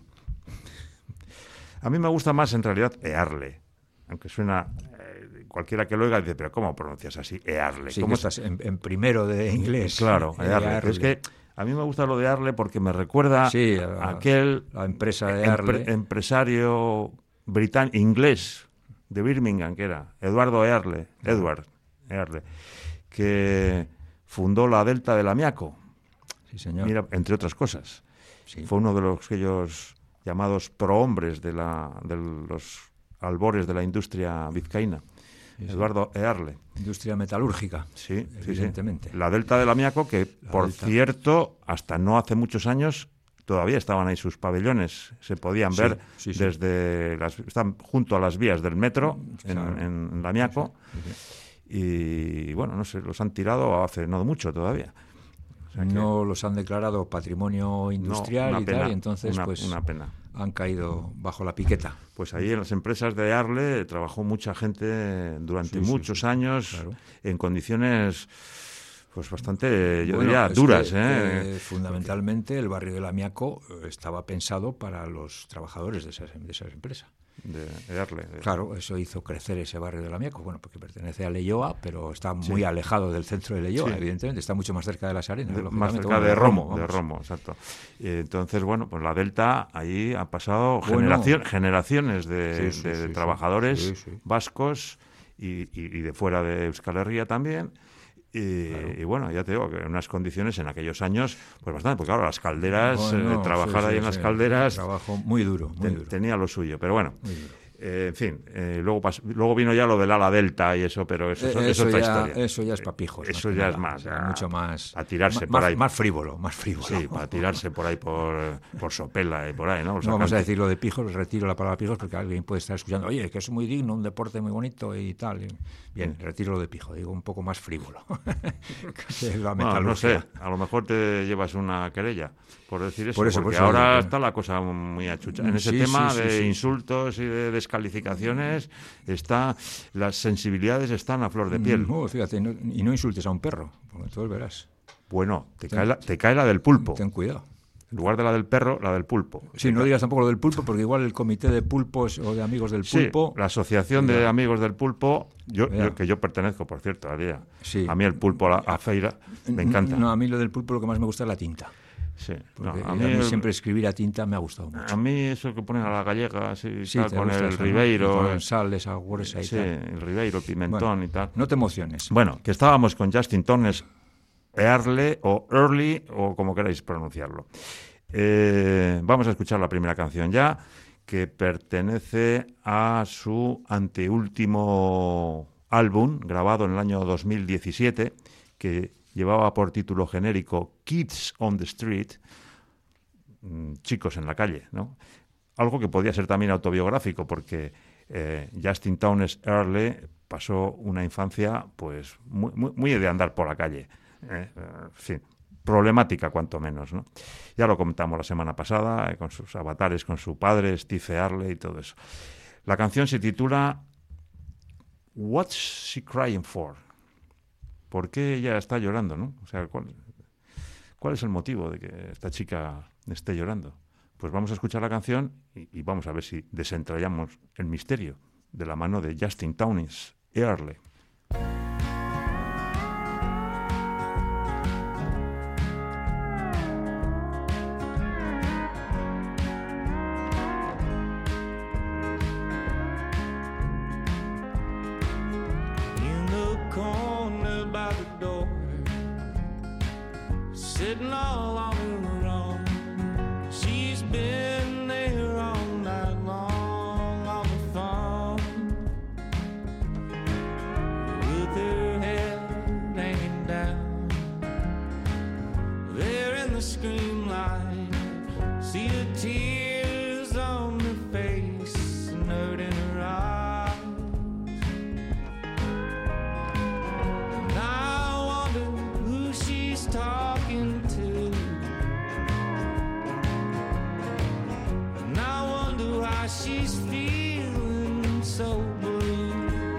A mí me gusta más en realidad Earle, aunque suena, eh, cualquiera que lo oiga dice, pero ¿cómo pronuncias así? Earle. Sí, ¿Cómo estás en, en primero de inglés? Claro, Earle. Es que a mí me gusta lo de Earle porque me recuerda sí, a, a aquel la empresa de Earle. Empre, empresario británico, inglés, de Birmingham, que era Eduardo Earle, Edward Earle, que fundó la Delta del Amiaco. Sí, señor. Mira, entre otras cosas. Sí. Fue uno de los aquellos llamados prohombres de, la, de los albores de la industria vizcaína. Sí, Eduardo sí. Earle. Industria metalúrgica, sí, evidentemente. Sí, sí. La Delta del Amiaco, que la por delta. cierto, hasta no hace muchos años, todavía estaban ahí sus pabellones, se podían sí, ver sí, sí. desde las, están junto a las vías del metro claro. en, en Lamiaco sí, sí, sí. Y bueno, no sé, los han tirado hace no mucho todavía. O sea no que, los han declarado patrimonio industrial no, y pena, tal, y entonces una, pues una pena. Han caído bajo la piqueta. Pues ahí en las empresas de Earle trabajó mucha gente durante sí, muchos sí, años claro. en condiciones pues bastante, yo bueno, diría, duras. Que, ¿eh? eh, fundamentalmente el barrio del Amiaco estaba pensado para los trabajadores de esas, de esas empresas. de Earle. De... Claro, eso hizo crecer ese barrio de Lamiaco, bueno, porque pertenece a Leioa, pero está muy sí. alejado del centro de Leioa, sí. evidentemente, está mucho más cerca de las Arenas. De, más cerca bueno, de, de Romo, Romo de Romo, exacto. Y entonces, bueno, pues la Delta ahí ha pasado bueno, generación, generaciones de, sí, sí, de sí, trabajadores sí, sí. vascos y, y, y de fuera de Euskal Herria también. Y, claro. y bueno, ya te digo que en unas condiciones en aquellos años, pues bastante, porque claro, las calderas, bueno, eh, trabajar sí, ahí sí, en las sí, calderas... Trabajo muy duro, muy ten, duro. Tenía lo suyo, pero bueno, eh, en fin, eh, luego, pas, luego vino ya lo del ala delta y eso, pero eso, eso, eso es otra ya, historia. Eso ya es papijos. Eso ya nada, es más, ya, mucho más... A tirarse más, por ahí. Más frívolo, más frívolo. Sí, para tirarse por ahí por, por Sopela y por ahí, ¿no? O sea, no vamos a decir lo de pijos, retiro la palabra pijos porque alguien puede estar escuchando, oye, que es muy digno, un deporte muy bonito y tal. Y, bien, retiro lo de pijo, digo un poco más frívolo. la no, no sé, a lo mejor te llevas una querella por decir eso, por eso porque por eso, ahora ¿no? está la cosa muy achucha. En ese sí, tema sí, sí, de sí. insultos y de descalificaciones, está las sensibilidades están a flor de piel. No, fíjate, no, y no insultes a un perro, porque tú verás. Bueno, te, ten, cae la, te cae la del pulpo. Ten cuidado. En lugar de la del perro, la del pulpo. Sí, no digas tampoco lo del pulpo, porque igual el comité de pulpos o de amigos del pulpo... Sí, la asociación de amigos del pulpo, yo, yo que yo pertenezco, por cierto, a día. Sí. A mí el pulpo, a, a feira, me encanta. No, a mí lo del pulpo lo que más me gusta es la tinta. Sí. No, a, mí a mí el, siempre escribir a tinta me ha gustado mucho. A mí eso que ponen a la gallega, así, sí, tal, con el ribeiro... ¿no? Con sal, esa gruesa y sí, tal. Sí, el ribeiro, el pimentón bueno, y tal. No te emociones. Bueno, que estábamos con Justin Tones, Earle o Early, o como queráis pronunciarlo. Eh, vamos a escuchar la primera canción ya, que pertenece a su anteúltimo álbum, grabado en el año dos mil diecisiete, que llevaba por título genérico Kids on the Street, chicos en la calle, ¿no? Algo que podía ser también autobiográfico, porque eh, Justin Townes Earle pasó una infancia pues muy, muy, muy de andar por la calle, eh, en fin, problemática cuanto menos, ¿no? Ya lo comentamos la semana pasada, eh, con sus avatares, con su padre, Steve Earle y todo eso. La canción se titula What's She Crying For? ¿Por qué ella está llorando, no? O sea, ¿cuál, ¿cuál es el motivo de que esta chica esté llorando? Pues vamos a escuchar la canción y, y vamos a ver si desentrañamos el misterio de la mano de Justin Townes Earle. Sitting all on her own, she's been there all night long on the phone, with her head hanging down. There in the screen light, see the tears on her face and hurt in her eyes. And I wonder who she's talking to, and I wonder why she's feeling so blue.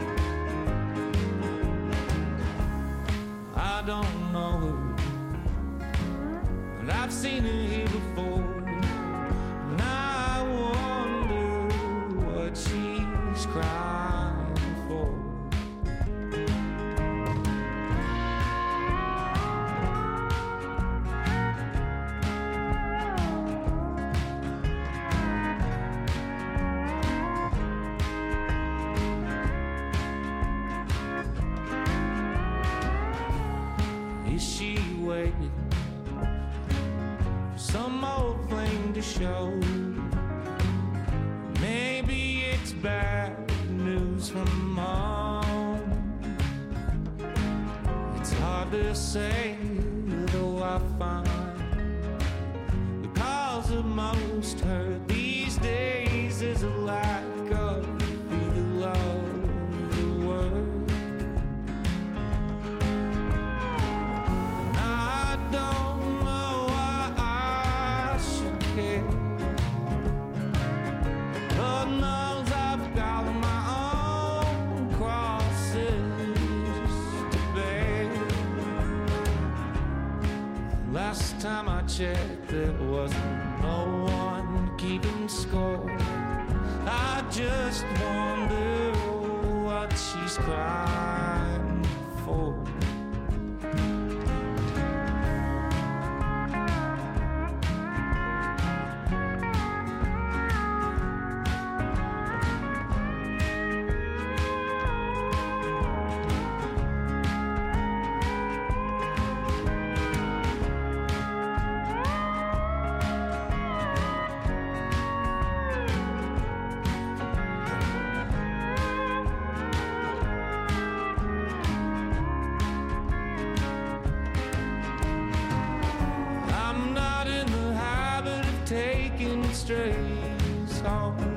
I don't know her, but I've seen her here before, and I wonder what she's crying for. Is she waiting for some old flame to show? Maybe it's bad news from home. It's hard to say, though I find the cause of most hurt these days is a lack of the love the word. I don't know why I should care. Lord knows I've got my own crosses to bear. Last time I checked, there wasn't no one keeping score. I just wonder what she's crying for. Strays home.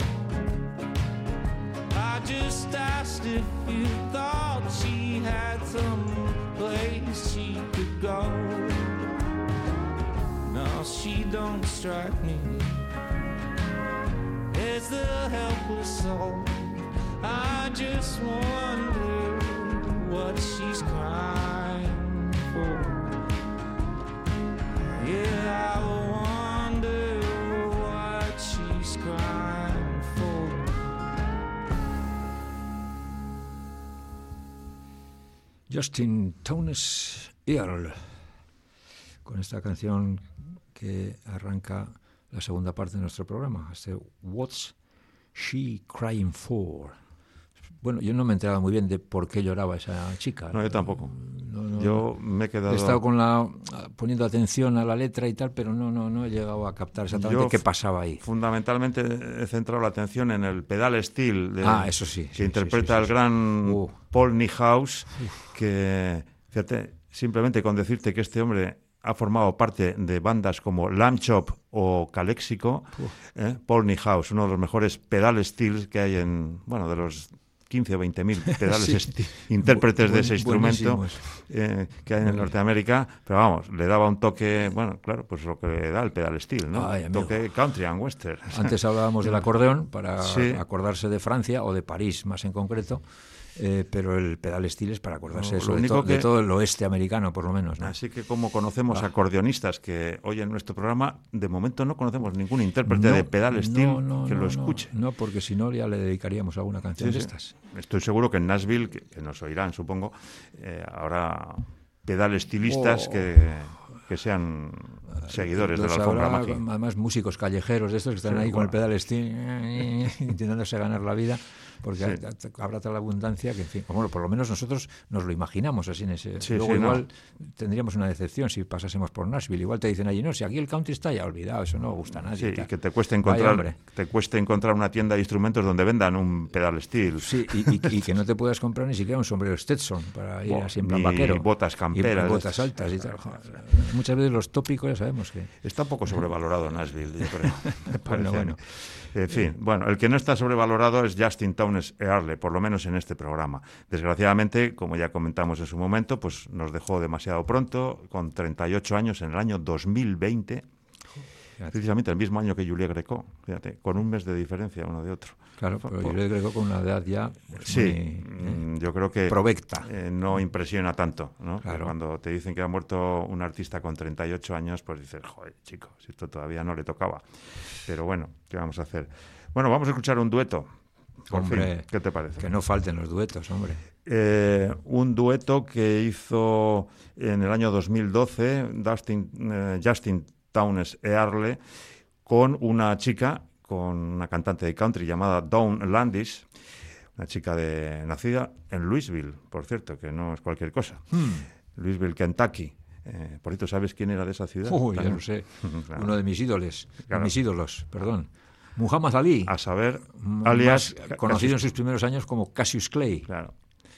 I just asked if you thought she had some place she could go. No, she don't strike me as the helpless soul. I just wonder what she's crying for. Yeah, I wonder she's crying for. Justin Townes Earle, con esta canción que arranca la segunda parte de nuestro programa, este What's She Crying For. Bueno, yo no me he enterado muy bien de por qué lloraba esa chica. No, yo tampoco. No, no, yo me he quedado... He estado con la, poniendo atención a la letra y tal, pero no, no, no he llegado a captar exactamente yo qué pasaba ahí. Fundamentalmente he centrado la atención en el pedal steel de, ah, eso sí, que sí, interpreta sí, sí, el sí. gran Uh. Paul Niehaus, que, fíjate, simplemente con decirte que este hombre ha formado parte de bandas como Lamb Chop o Calexico, uh. eh, Paul Niehaus, uno de los mejores pedal steel que hay en, bueno, de los quince o veinte mil pedales sí. intérpretes Bu- de ese instrumento eh, que hay en Norteamérica, pero vamos, le daba un toque, bueno, claro, pues lo que le da el pedal steel, ¿no? Ay, un toque country and western. Antes hablábamos del acordeón, para sí. acordarse de Francia, o de París más en concreto, eh, pero el pedal steel es para acordarse no, eso, de, to- que... de todo el oeste americano, por lo menos, ¿no? Así que como conocemos ah. acordeonistas que oyen nuestro programa, de momento no conocemos ningún intérprete no, de pedal steel no, no, que no, lo escuche. No, no, porque si no ya le dedicaríamos alguna canción sí, de estas. Sí. Estoy seguro que en Nashville, que, que nos oirán, supongo, eh, habrá pedal estilistas oh. que, que sean seguidores Los de la alfombra habrá, mágica. Además, músicos callejeros de estos que están sí, ahí bueno. con el pedal steel intentándose ganar la vida, porque sí. habrá tal abundancia que, en fin, bueno, por lo menos nosotros nos lo imaginamos así en ese. Sí, Luego sí, igual no. tendríamos una decepción si pasásemos por Nashville. Igual te dicen allí, no, si aquí el country está ya olvidado, eso no gusta a nadie. Sí, y que te cueste encontrar, te cueste encontrar una tienda de instrumentos donde vendan un pedal steel. Sí, y, y, y que no te puedas comprar ni siquiera un sombrero Stetson para ir Bo, así en plan vaquero. Y botas camperas. Y botas altas y tal. Muchas veces los tópicos ya sabemos que... Está un poco sobrevalorado Nashville, yo creo. bueno, bueno. En fin, bueno, el que no está sobrevalorado es Justin Townes Earle, por lo menos en este programa. Desgraciadamente, como ya comentamos en su momento, pues nos dejó demasiado pronto, con treinta y ocho años, en el año dos mil veinte, fíjate. Precisamente el mismo año que Juliette Gréco, fíjate, con un mes de diferencia uno de otro. Claro, pero Juliette Gréco con una edad ya pues, sí, muy, eh, yo creo que provecta. Eh, no impresiona tanto, ¿no? Claro. Cuando te dicen que ha muerto un artista con treinta y ocho años, pues dices, joder, chico, si esto todavía no le tocaba. Pero bueno, ¿qué vamos a hacer? Bueno, vamos a escuchar un dueto. Por hombre, fin. ¿Qué te parece? Que no falten los duetos, hombre. Eh, un dueto que hizo en el año dos mil doce Dustin, eh, Justin Townes Earle con una chica, con una cantante de country llamada Dawn Landis, una chica de, nacida en Louisville, por cierto, que no es cualquier cosa. Hmm. Louisville, Kentucky. Eh, por cierto, ¿sabes quién era de esa ciudad? Uy, ya lo sé. Claro. Uno de mis ídolos, claro. de mis ídolos, perdón. Muhammad Ali. A saber, alias... Conocido en sus primeros años como Cassius Clay. Claro.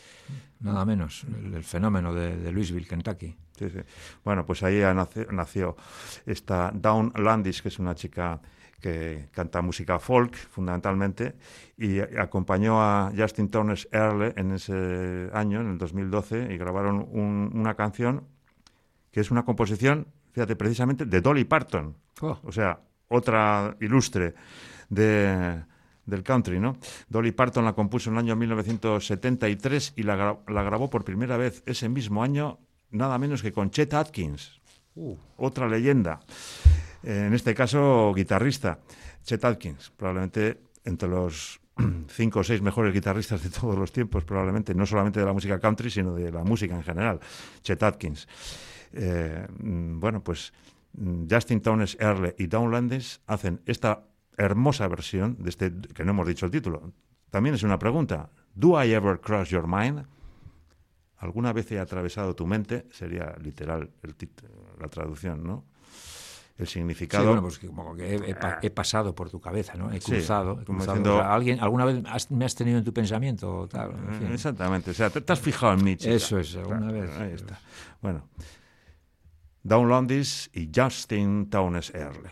Nada menos, el, el fenómeno de, de Louisville, Kentucky. Sí, sí. Bueno, pues ahí nació, nació esta Dawn Landis, que es una chica que canta música folk, fundamentalmente, y acompañó a Justin Townes Earle en ese año, en el dos mil doce, y grabaron un, una canción que es una composición, fíjate, precisamente de Dolly Parton. Oh. O sea, otra ilustre de, del country, ¿no? Dolly Parton la compuso en el año mil novecientos setenta y tres y la, gra- la grabó por primera vez ese mismo año, nada menos que con Chet Atkins, uh. otra leyenda. En este caso, guitarrista, Chet Atkins, probablemente entre los cinco o seis mejores guitarristas de todos los tiempos, probablemente, no solamente de la música country, sino de la música en general, Chet Atkins. Eh, bueno, pues Justin Townes Earle y Don Landis hacen esta hermosa versión de este, que no hemos dicho el título. También es una pregunta. ¿Do I ever cross your mind? ¿Alguna vez he atravesado tu mente? Sería literal el tit- la traducción, ¿no? El significado. Sí, bueno, pues como que he, he, he pasado por tu cabeza, ¿no? He cruzado. Sí, he como cruzado diciendo, o sea, ¿alguien, ¿Alguna vez has, me has tenido en tu pensamiento? O tal, en fin. Exactamente, o sea, te, te has fijado en mí, chica. Eso es, alguna Claro, vez. Ahí está. Bueno, Don Landis y Justin Townes Earle.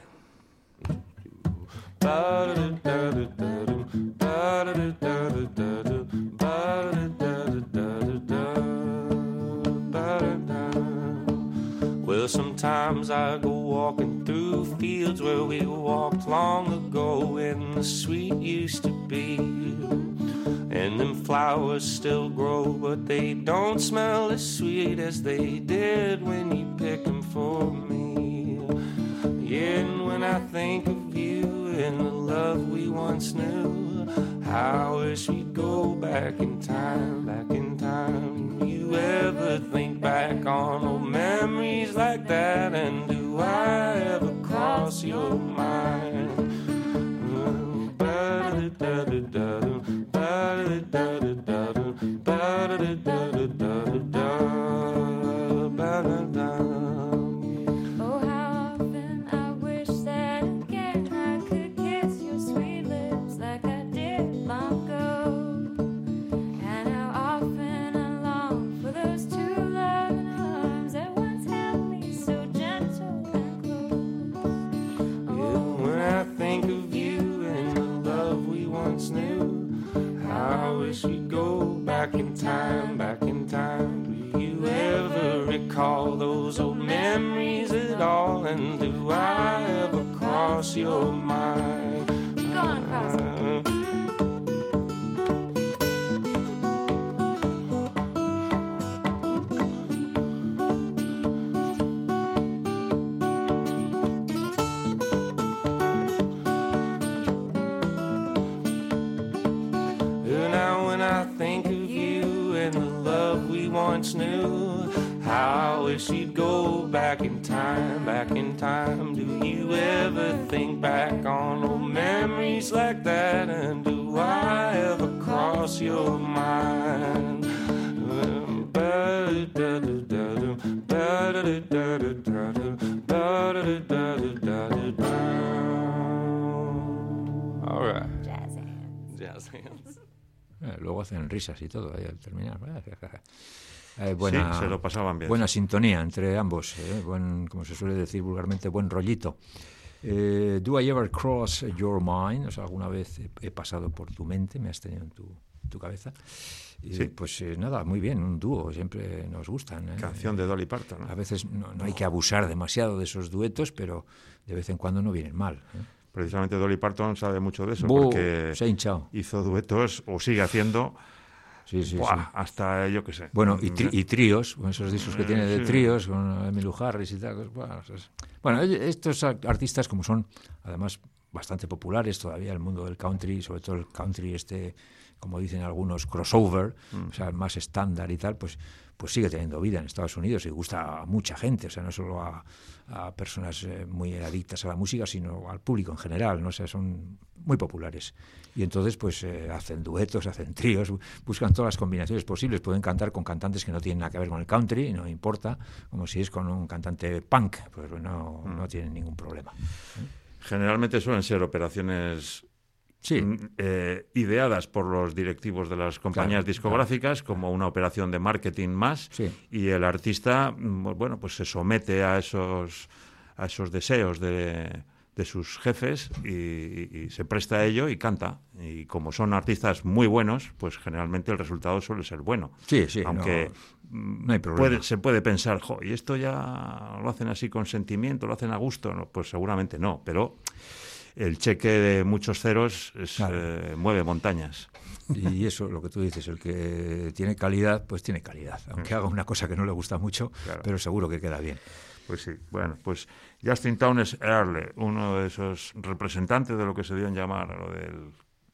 Well, sometimes I go walking through fields where we walked long ago when the sweet used to be. And them flowers still grow, but they don't smell as sweet as they did when you picked them for me. Yeah, and when I think of you and the love we once knew, I wish we'd go back in time, back in time. Do you ever think back on old memories like that? And do I ever cross your mind? Mm, ba-da-da-da-da-da, ba-da-da-da-da-da, ba-da-da-da-da-da, ba-da-da. Oh, how often I wish that again I could kiss your sweet lips like I did long ago. And how often I long for those two loving arms that once held me so gentle and close. Yeah, when I think of you and the love we once knew, I wish we'd go back in time, back in time. Do you ever recall those old memories at all? And do I ever cross your mind? Go on, cross it. Now when I think of you and the love we once knew, how I wish you'd go back in time, back in time. Do you ever think back on old memories like that? And do I ever cross your mind? Ba-da-da-da-da, ba-da-da-da-da-da, ba-da-da-da-da-da. All right. Jazz hands. Jazz hands. Eh, luego hacen risas y todo ahí al terminar. Eh, buena, Sí, se lo pasaban bien. Buena sintonía entre ambos, eh, buen, como se suele decir vulgarmente, buen rollito. Eh, ¿Do I ever cross your mind? O sea, ¿alguna vez he, he pasado por tu mente? ¿Me has tenido en tu, tu cabeza? Y, Sí. Pues eh, nada, muy bien, un dúo, siempre nos gustan. ¿eh? Canción de Dolly Parton, ¿no? A veces no, no hay que abusar demasiado de esos duetos, pero de vez en cuando no vienen mal. ¿eh? Precisamente Dolly Parton sabe mucho de eso, Buh, porque se ha hinchado. hizo duetos, o sigue haciendo, Sí, sí, ¡buah!, sí. hasta yo qué sé. Bueno, y, tri- y tríos, con esos discos que tiene de Sí. tríos, con Emmylou Harris y tal. pues, Bueno, es- bueno, estos artistas, como son además bastante populares todavía en el mundo del country, sobre todo el country este, como dicen algunos, crossover, o sea, más estándar y tal, pues pues sigue teniendo vida en Estados Unidos y gusta a mucha gente, o sea, no solo a, a personas eh, muy adictas a la música, sino al público en general, ¿no? O sea, son muy populares. Y entonces, pues, eh, hacen duetos, hacen tríos, buscan todas las combinaciones posibles, pueden cantar con cantantes que no tienen nada que ver con el country, no importa, como si es con un cantante punk, pues no, no tienen ningún problema. Generalmente suelen ser operaciones Sí, mm, eh, ideadas por los directivos de las compañías Claro, discográficas como una operación de marketing más, Sí. y el artista, mm, bueno, pues se somete a esos a esos deseos de, de sus jefes y, y- y se presta a ello y canta. Y como son artistas muy buenos, pues generalmente el resultado suele ser bueno. sí, sí, Aunque no, no hay problema. puede, se puede pensar, jo, ¿y esto ya lo hacen así con sentimiento, lo hacen a gusto? No, pues seguramente no, pero el cheque de muchos ceros es, Claro. eh, mueve montañas. Y eso, lo que tú dices, el que tiene calidad, pues tiene calidad. Aunque haga una cosa que no le gusta mucho, Claro. pero seguro que queda bien. Pues sí, bueno, pues Justin Townes Earle, uno de esos representantes de lo que se dio en llamar lo del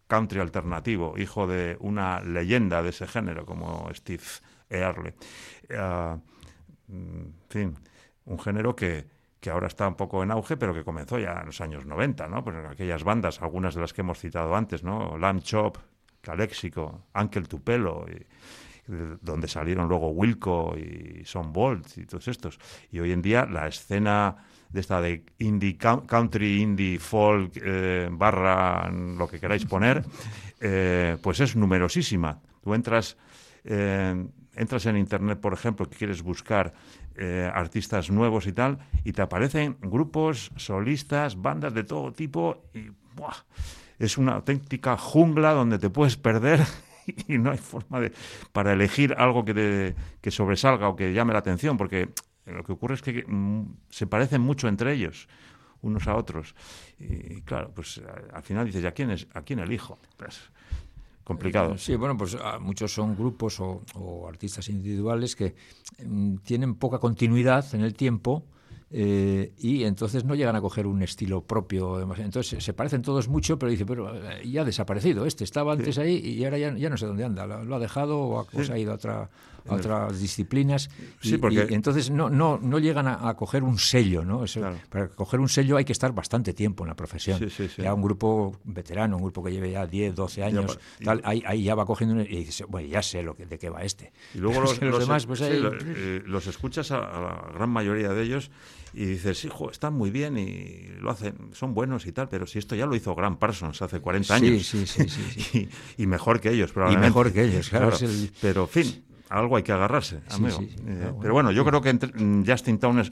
country alternativo, hijo de una leyenda de ese género como Steve Earle. Uh, en fin, un género que, que ahora está un poco en auge, pero que comenzó ya en los años noventa, ¿no? Pues aquellas bandas, algunas de las que hemos citado antes, ¿no? Lamb Chop, Calexico, Uncle Tupelo, y, donde salieron luego Wilco y Son Bolt y todos estos. Y hoy en día la escena de esta de indie country, indie folk, eh, barra lo que queráis poner, eh, pues es numerosísima. Tú entras, eh, entras en internet, por ejemplo, que quieres buscar eh, artistas nuevos y tal, y te aparecen grupos, solistas, bandas de todo tipo, y ¡buah! Es una auténtica jungla donde te puedes perder y no hay forma de para elegir algo que, te, que sobresalga o que llame la atención, porque lo que ocurre es que mm, se parecen mucho entre ellos, unos a otros. Y claro, pues al final dices, ¿a quién, es, a quién elijo? Pues complicado. Sí, bueno, pues muchos son grupos o, o artistas individuales que mm, tienen poca continuidad en el tiempo. Eh, y entonces no llegan a coger un estilo propio. Entonces se parecen todos mucho, pero dice, pero eh, ya ha desaparecido este, estaba antes sí. ahí y ahora ya, ya no sé dónde anda, lo, lo ha dejado o, ha, sí. o se ha ido a, otra, a otras disciplinas. Y, sí, porque... y entonces no, no, no llegan a, a coger un sello, ¿no? Eso, claro. Para coger un sello hay que estar bastante tiempo en la profesión. Sí, sí, sí. Ya un grupo veterano, un grupo que lleve ya diez, doce años, ya, tal, y... ahí, ahí ya va cogiendo y dices, bueno, ya sé lo que, de qué va este. Y luego los, los, los demás, pues sí, ahí... lo, eh, los escuchas a, a la gran mayoría de ellos y dices, hijo, están muy bien y lo hacen, son buenos y tal, pero si esto ya lo hizo Graham Parsons hace cuarenta años. Sí, sí, sí. sí, sí. y, y mejor que ellos, probablemente. Y mejor que ellos, claro. claro. El... Pero, en fin, algo hay que agarrarse, amigo. Sí, sí, sí. Eh, Ah, bueno. Pero bueno, yo creo que entre, Justin Townes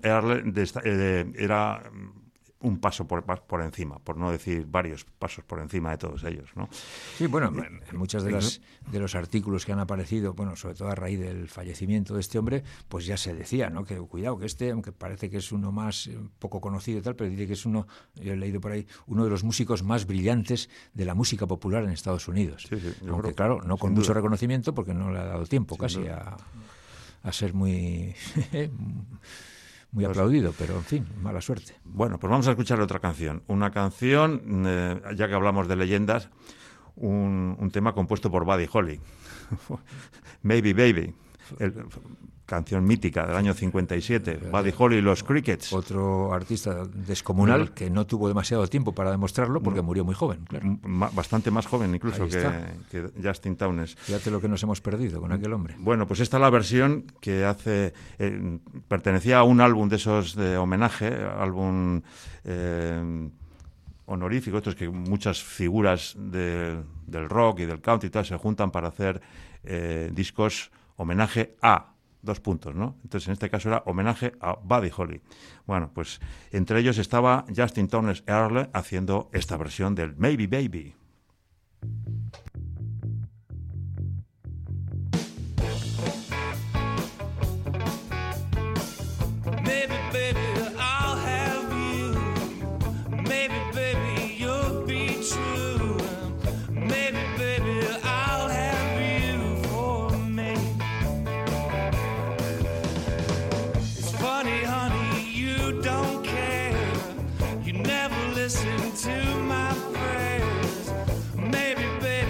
eh, era un paso por, por encima, por no decir varios pasos por encima de todos ellos, ¿no? Sí, bueno, en muchos de, las, de los artículos que han aparecido, bueno, sobre todo a raíz del fallecimiento de este hombre, pues ya se decía, ¿no? Que cuidado, que este, aunque parece que es uno más eh, poco conocido y tal, pero dice que es uno, yo he leído por ahí, uno de los músicos más brillantes de la música popular en Estados Unidos. Sí, sí, aunque creo, claro, no con duda. mucho reconocimiento, porque no le ha dado tiempo sin casi duda. a, a ser muy... Muy aplaudido, pero en fin, mala suerte. Bueno, pues vamos a escuchar otra canción. Una canción, eh, ya que hablamos de leyendas, un, un tema compuesto por Buddy Holly. Maybe Baby, el, canción mítica del año cincuenta y siete. Buddy Holly y los Crickets. Otro artista descomunal que no tuvo demasiado tiempo para demostrarlo porque no. murió muy joven. Claro. Bastante más joven incluso que, que Justin Townes. Fíjate lo que nos hemos perdido con aquel hombre. Bueno, pues esta es la versión que hace... Eh, pertenecía a un álbum de esos de homenaje, álbum... Eh, honorífico, esto es que muchas figuras de, del rock y del country y tal se juntan para hacer eh, discos homenaje a dos puntos, ¿no? Entonces, en este caso era homenaje a Buddy Holly. Bueno, pues entre ellos estaba Justin Townes Earle haciendo esta versión del Maybe Baby. Maybe, baby, I'll have you. Maybe, baby, you'll be true. Maybe, baby, I'll have you for me. It's funny, honey, you don't care. You never listen to my prayers. Maybe, baby,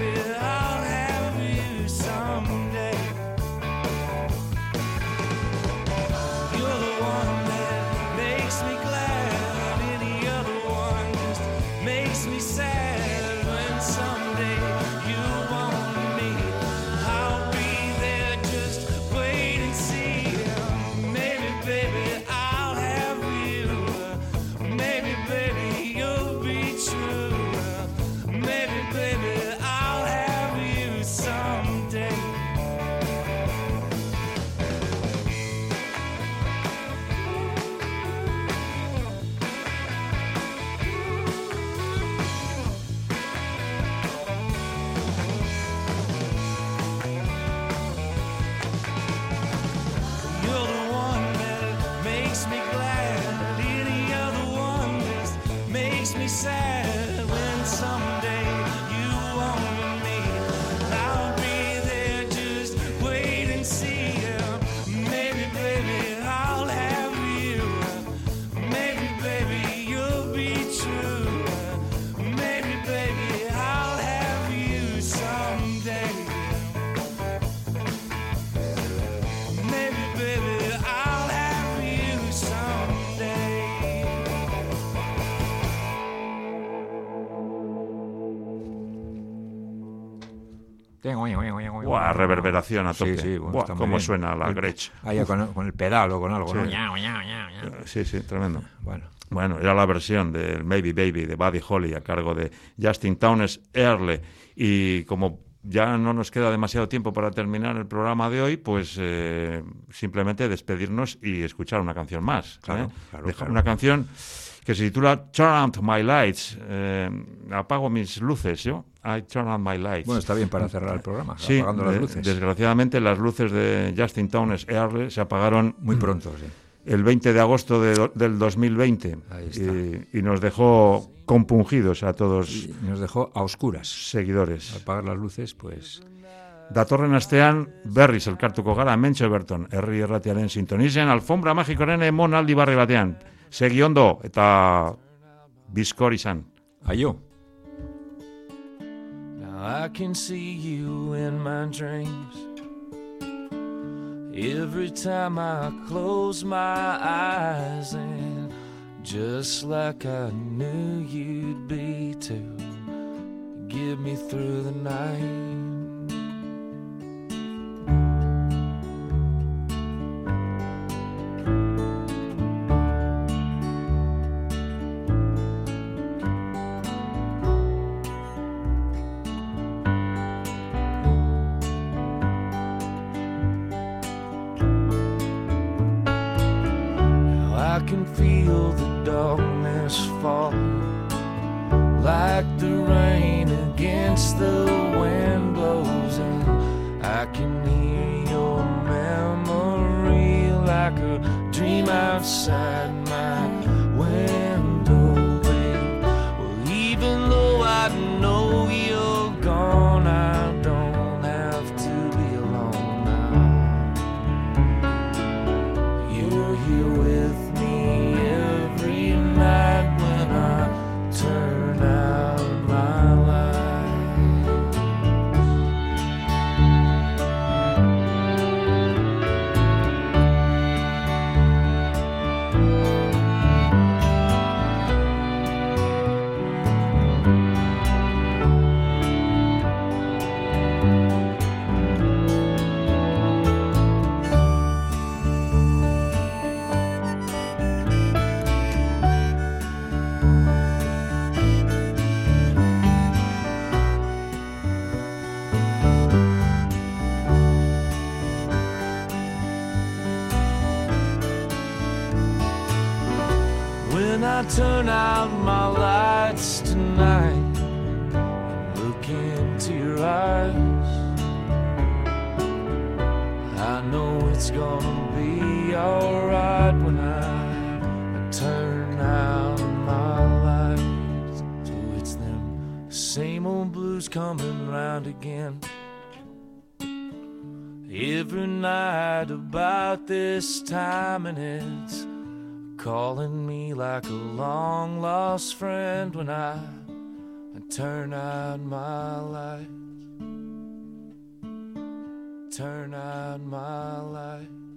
Buah, reverberación a tope. Sí, sí, bueno, Buah, está muy cómo bien. suena la El- Gretsch. Ahí con, con el pedal o con algo, Sí. ¿no? Sí, sí, tremendo. Bueno, Bueno, era la versión del Maybe Baby de Buddy Holly a cargo de Justin Townes Earle. Y como ya no nos queda demasiado tiempo para terminar el programa de hoy, pues eh, simplemente despedirnos y escuchar una canción más. Claro, ¿eh? claro, Deja- claro. Una canción que se titula Turn Out My Lights. Eh, apago mis luces, ¿yo? I turn out my lights. bueno, está bien para cerrar el programa, Sí, apagando las de- luces. desgraciadamente las luces de Justin Townes Earle se apagaron Muy pronto, sí. el veinte de agosto de do- del dos mil veinte. Ahí está. Y, y nos dejó compungidos a todos Y nos dejó a oscuras. seguidores. Al apagar las luces, pues... Datorren astean berriz elkartuko gara mentxe berton, herri erratiaren sintonizen, alfombra magikoren emonaldi barri batean. Segi ondo eta bizkor izan. Aio. Now I can see you in my dreams. Every time I close my eyes, and just like I knew you'd be to get me through the night. Now I can feel the darkness fall, like the rain against the windows, and I can hear your memory like a dream outside my window. And, well, even though I know you're gone, I don't have to be alone now. You're here with me every night when I turn out my light. When I turn out my lights tonight and look into your eyes, I know it's gonna be alright when I turn out my lights. So it's them same old blues coming round again. Every night about this time, and it's calling me like a long lost friend when I, I turn out my lights. Turn out my lights.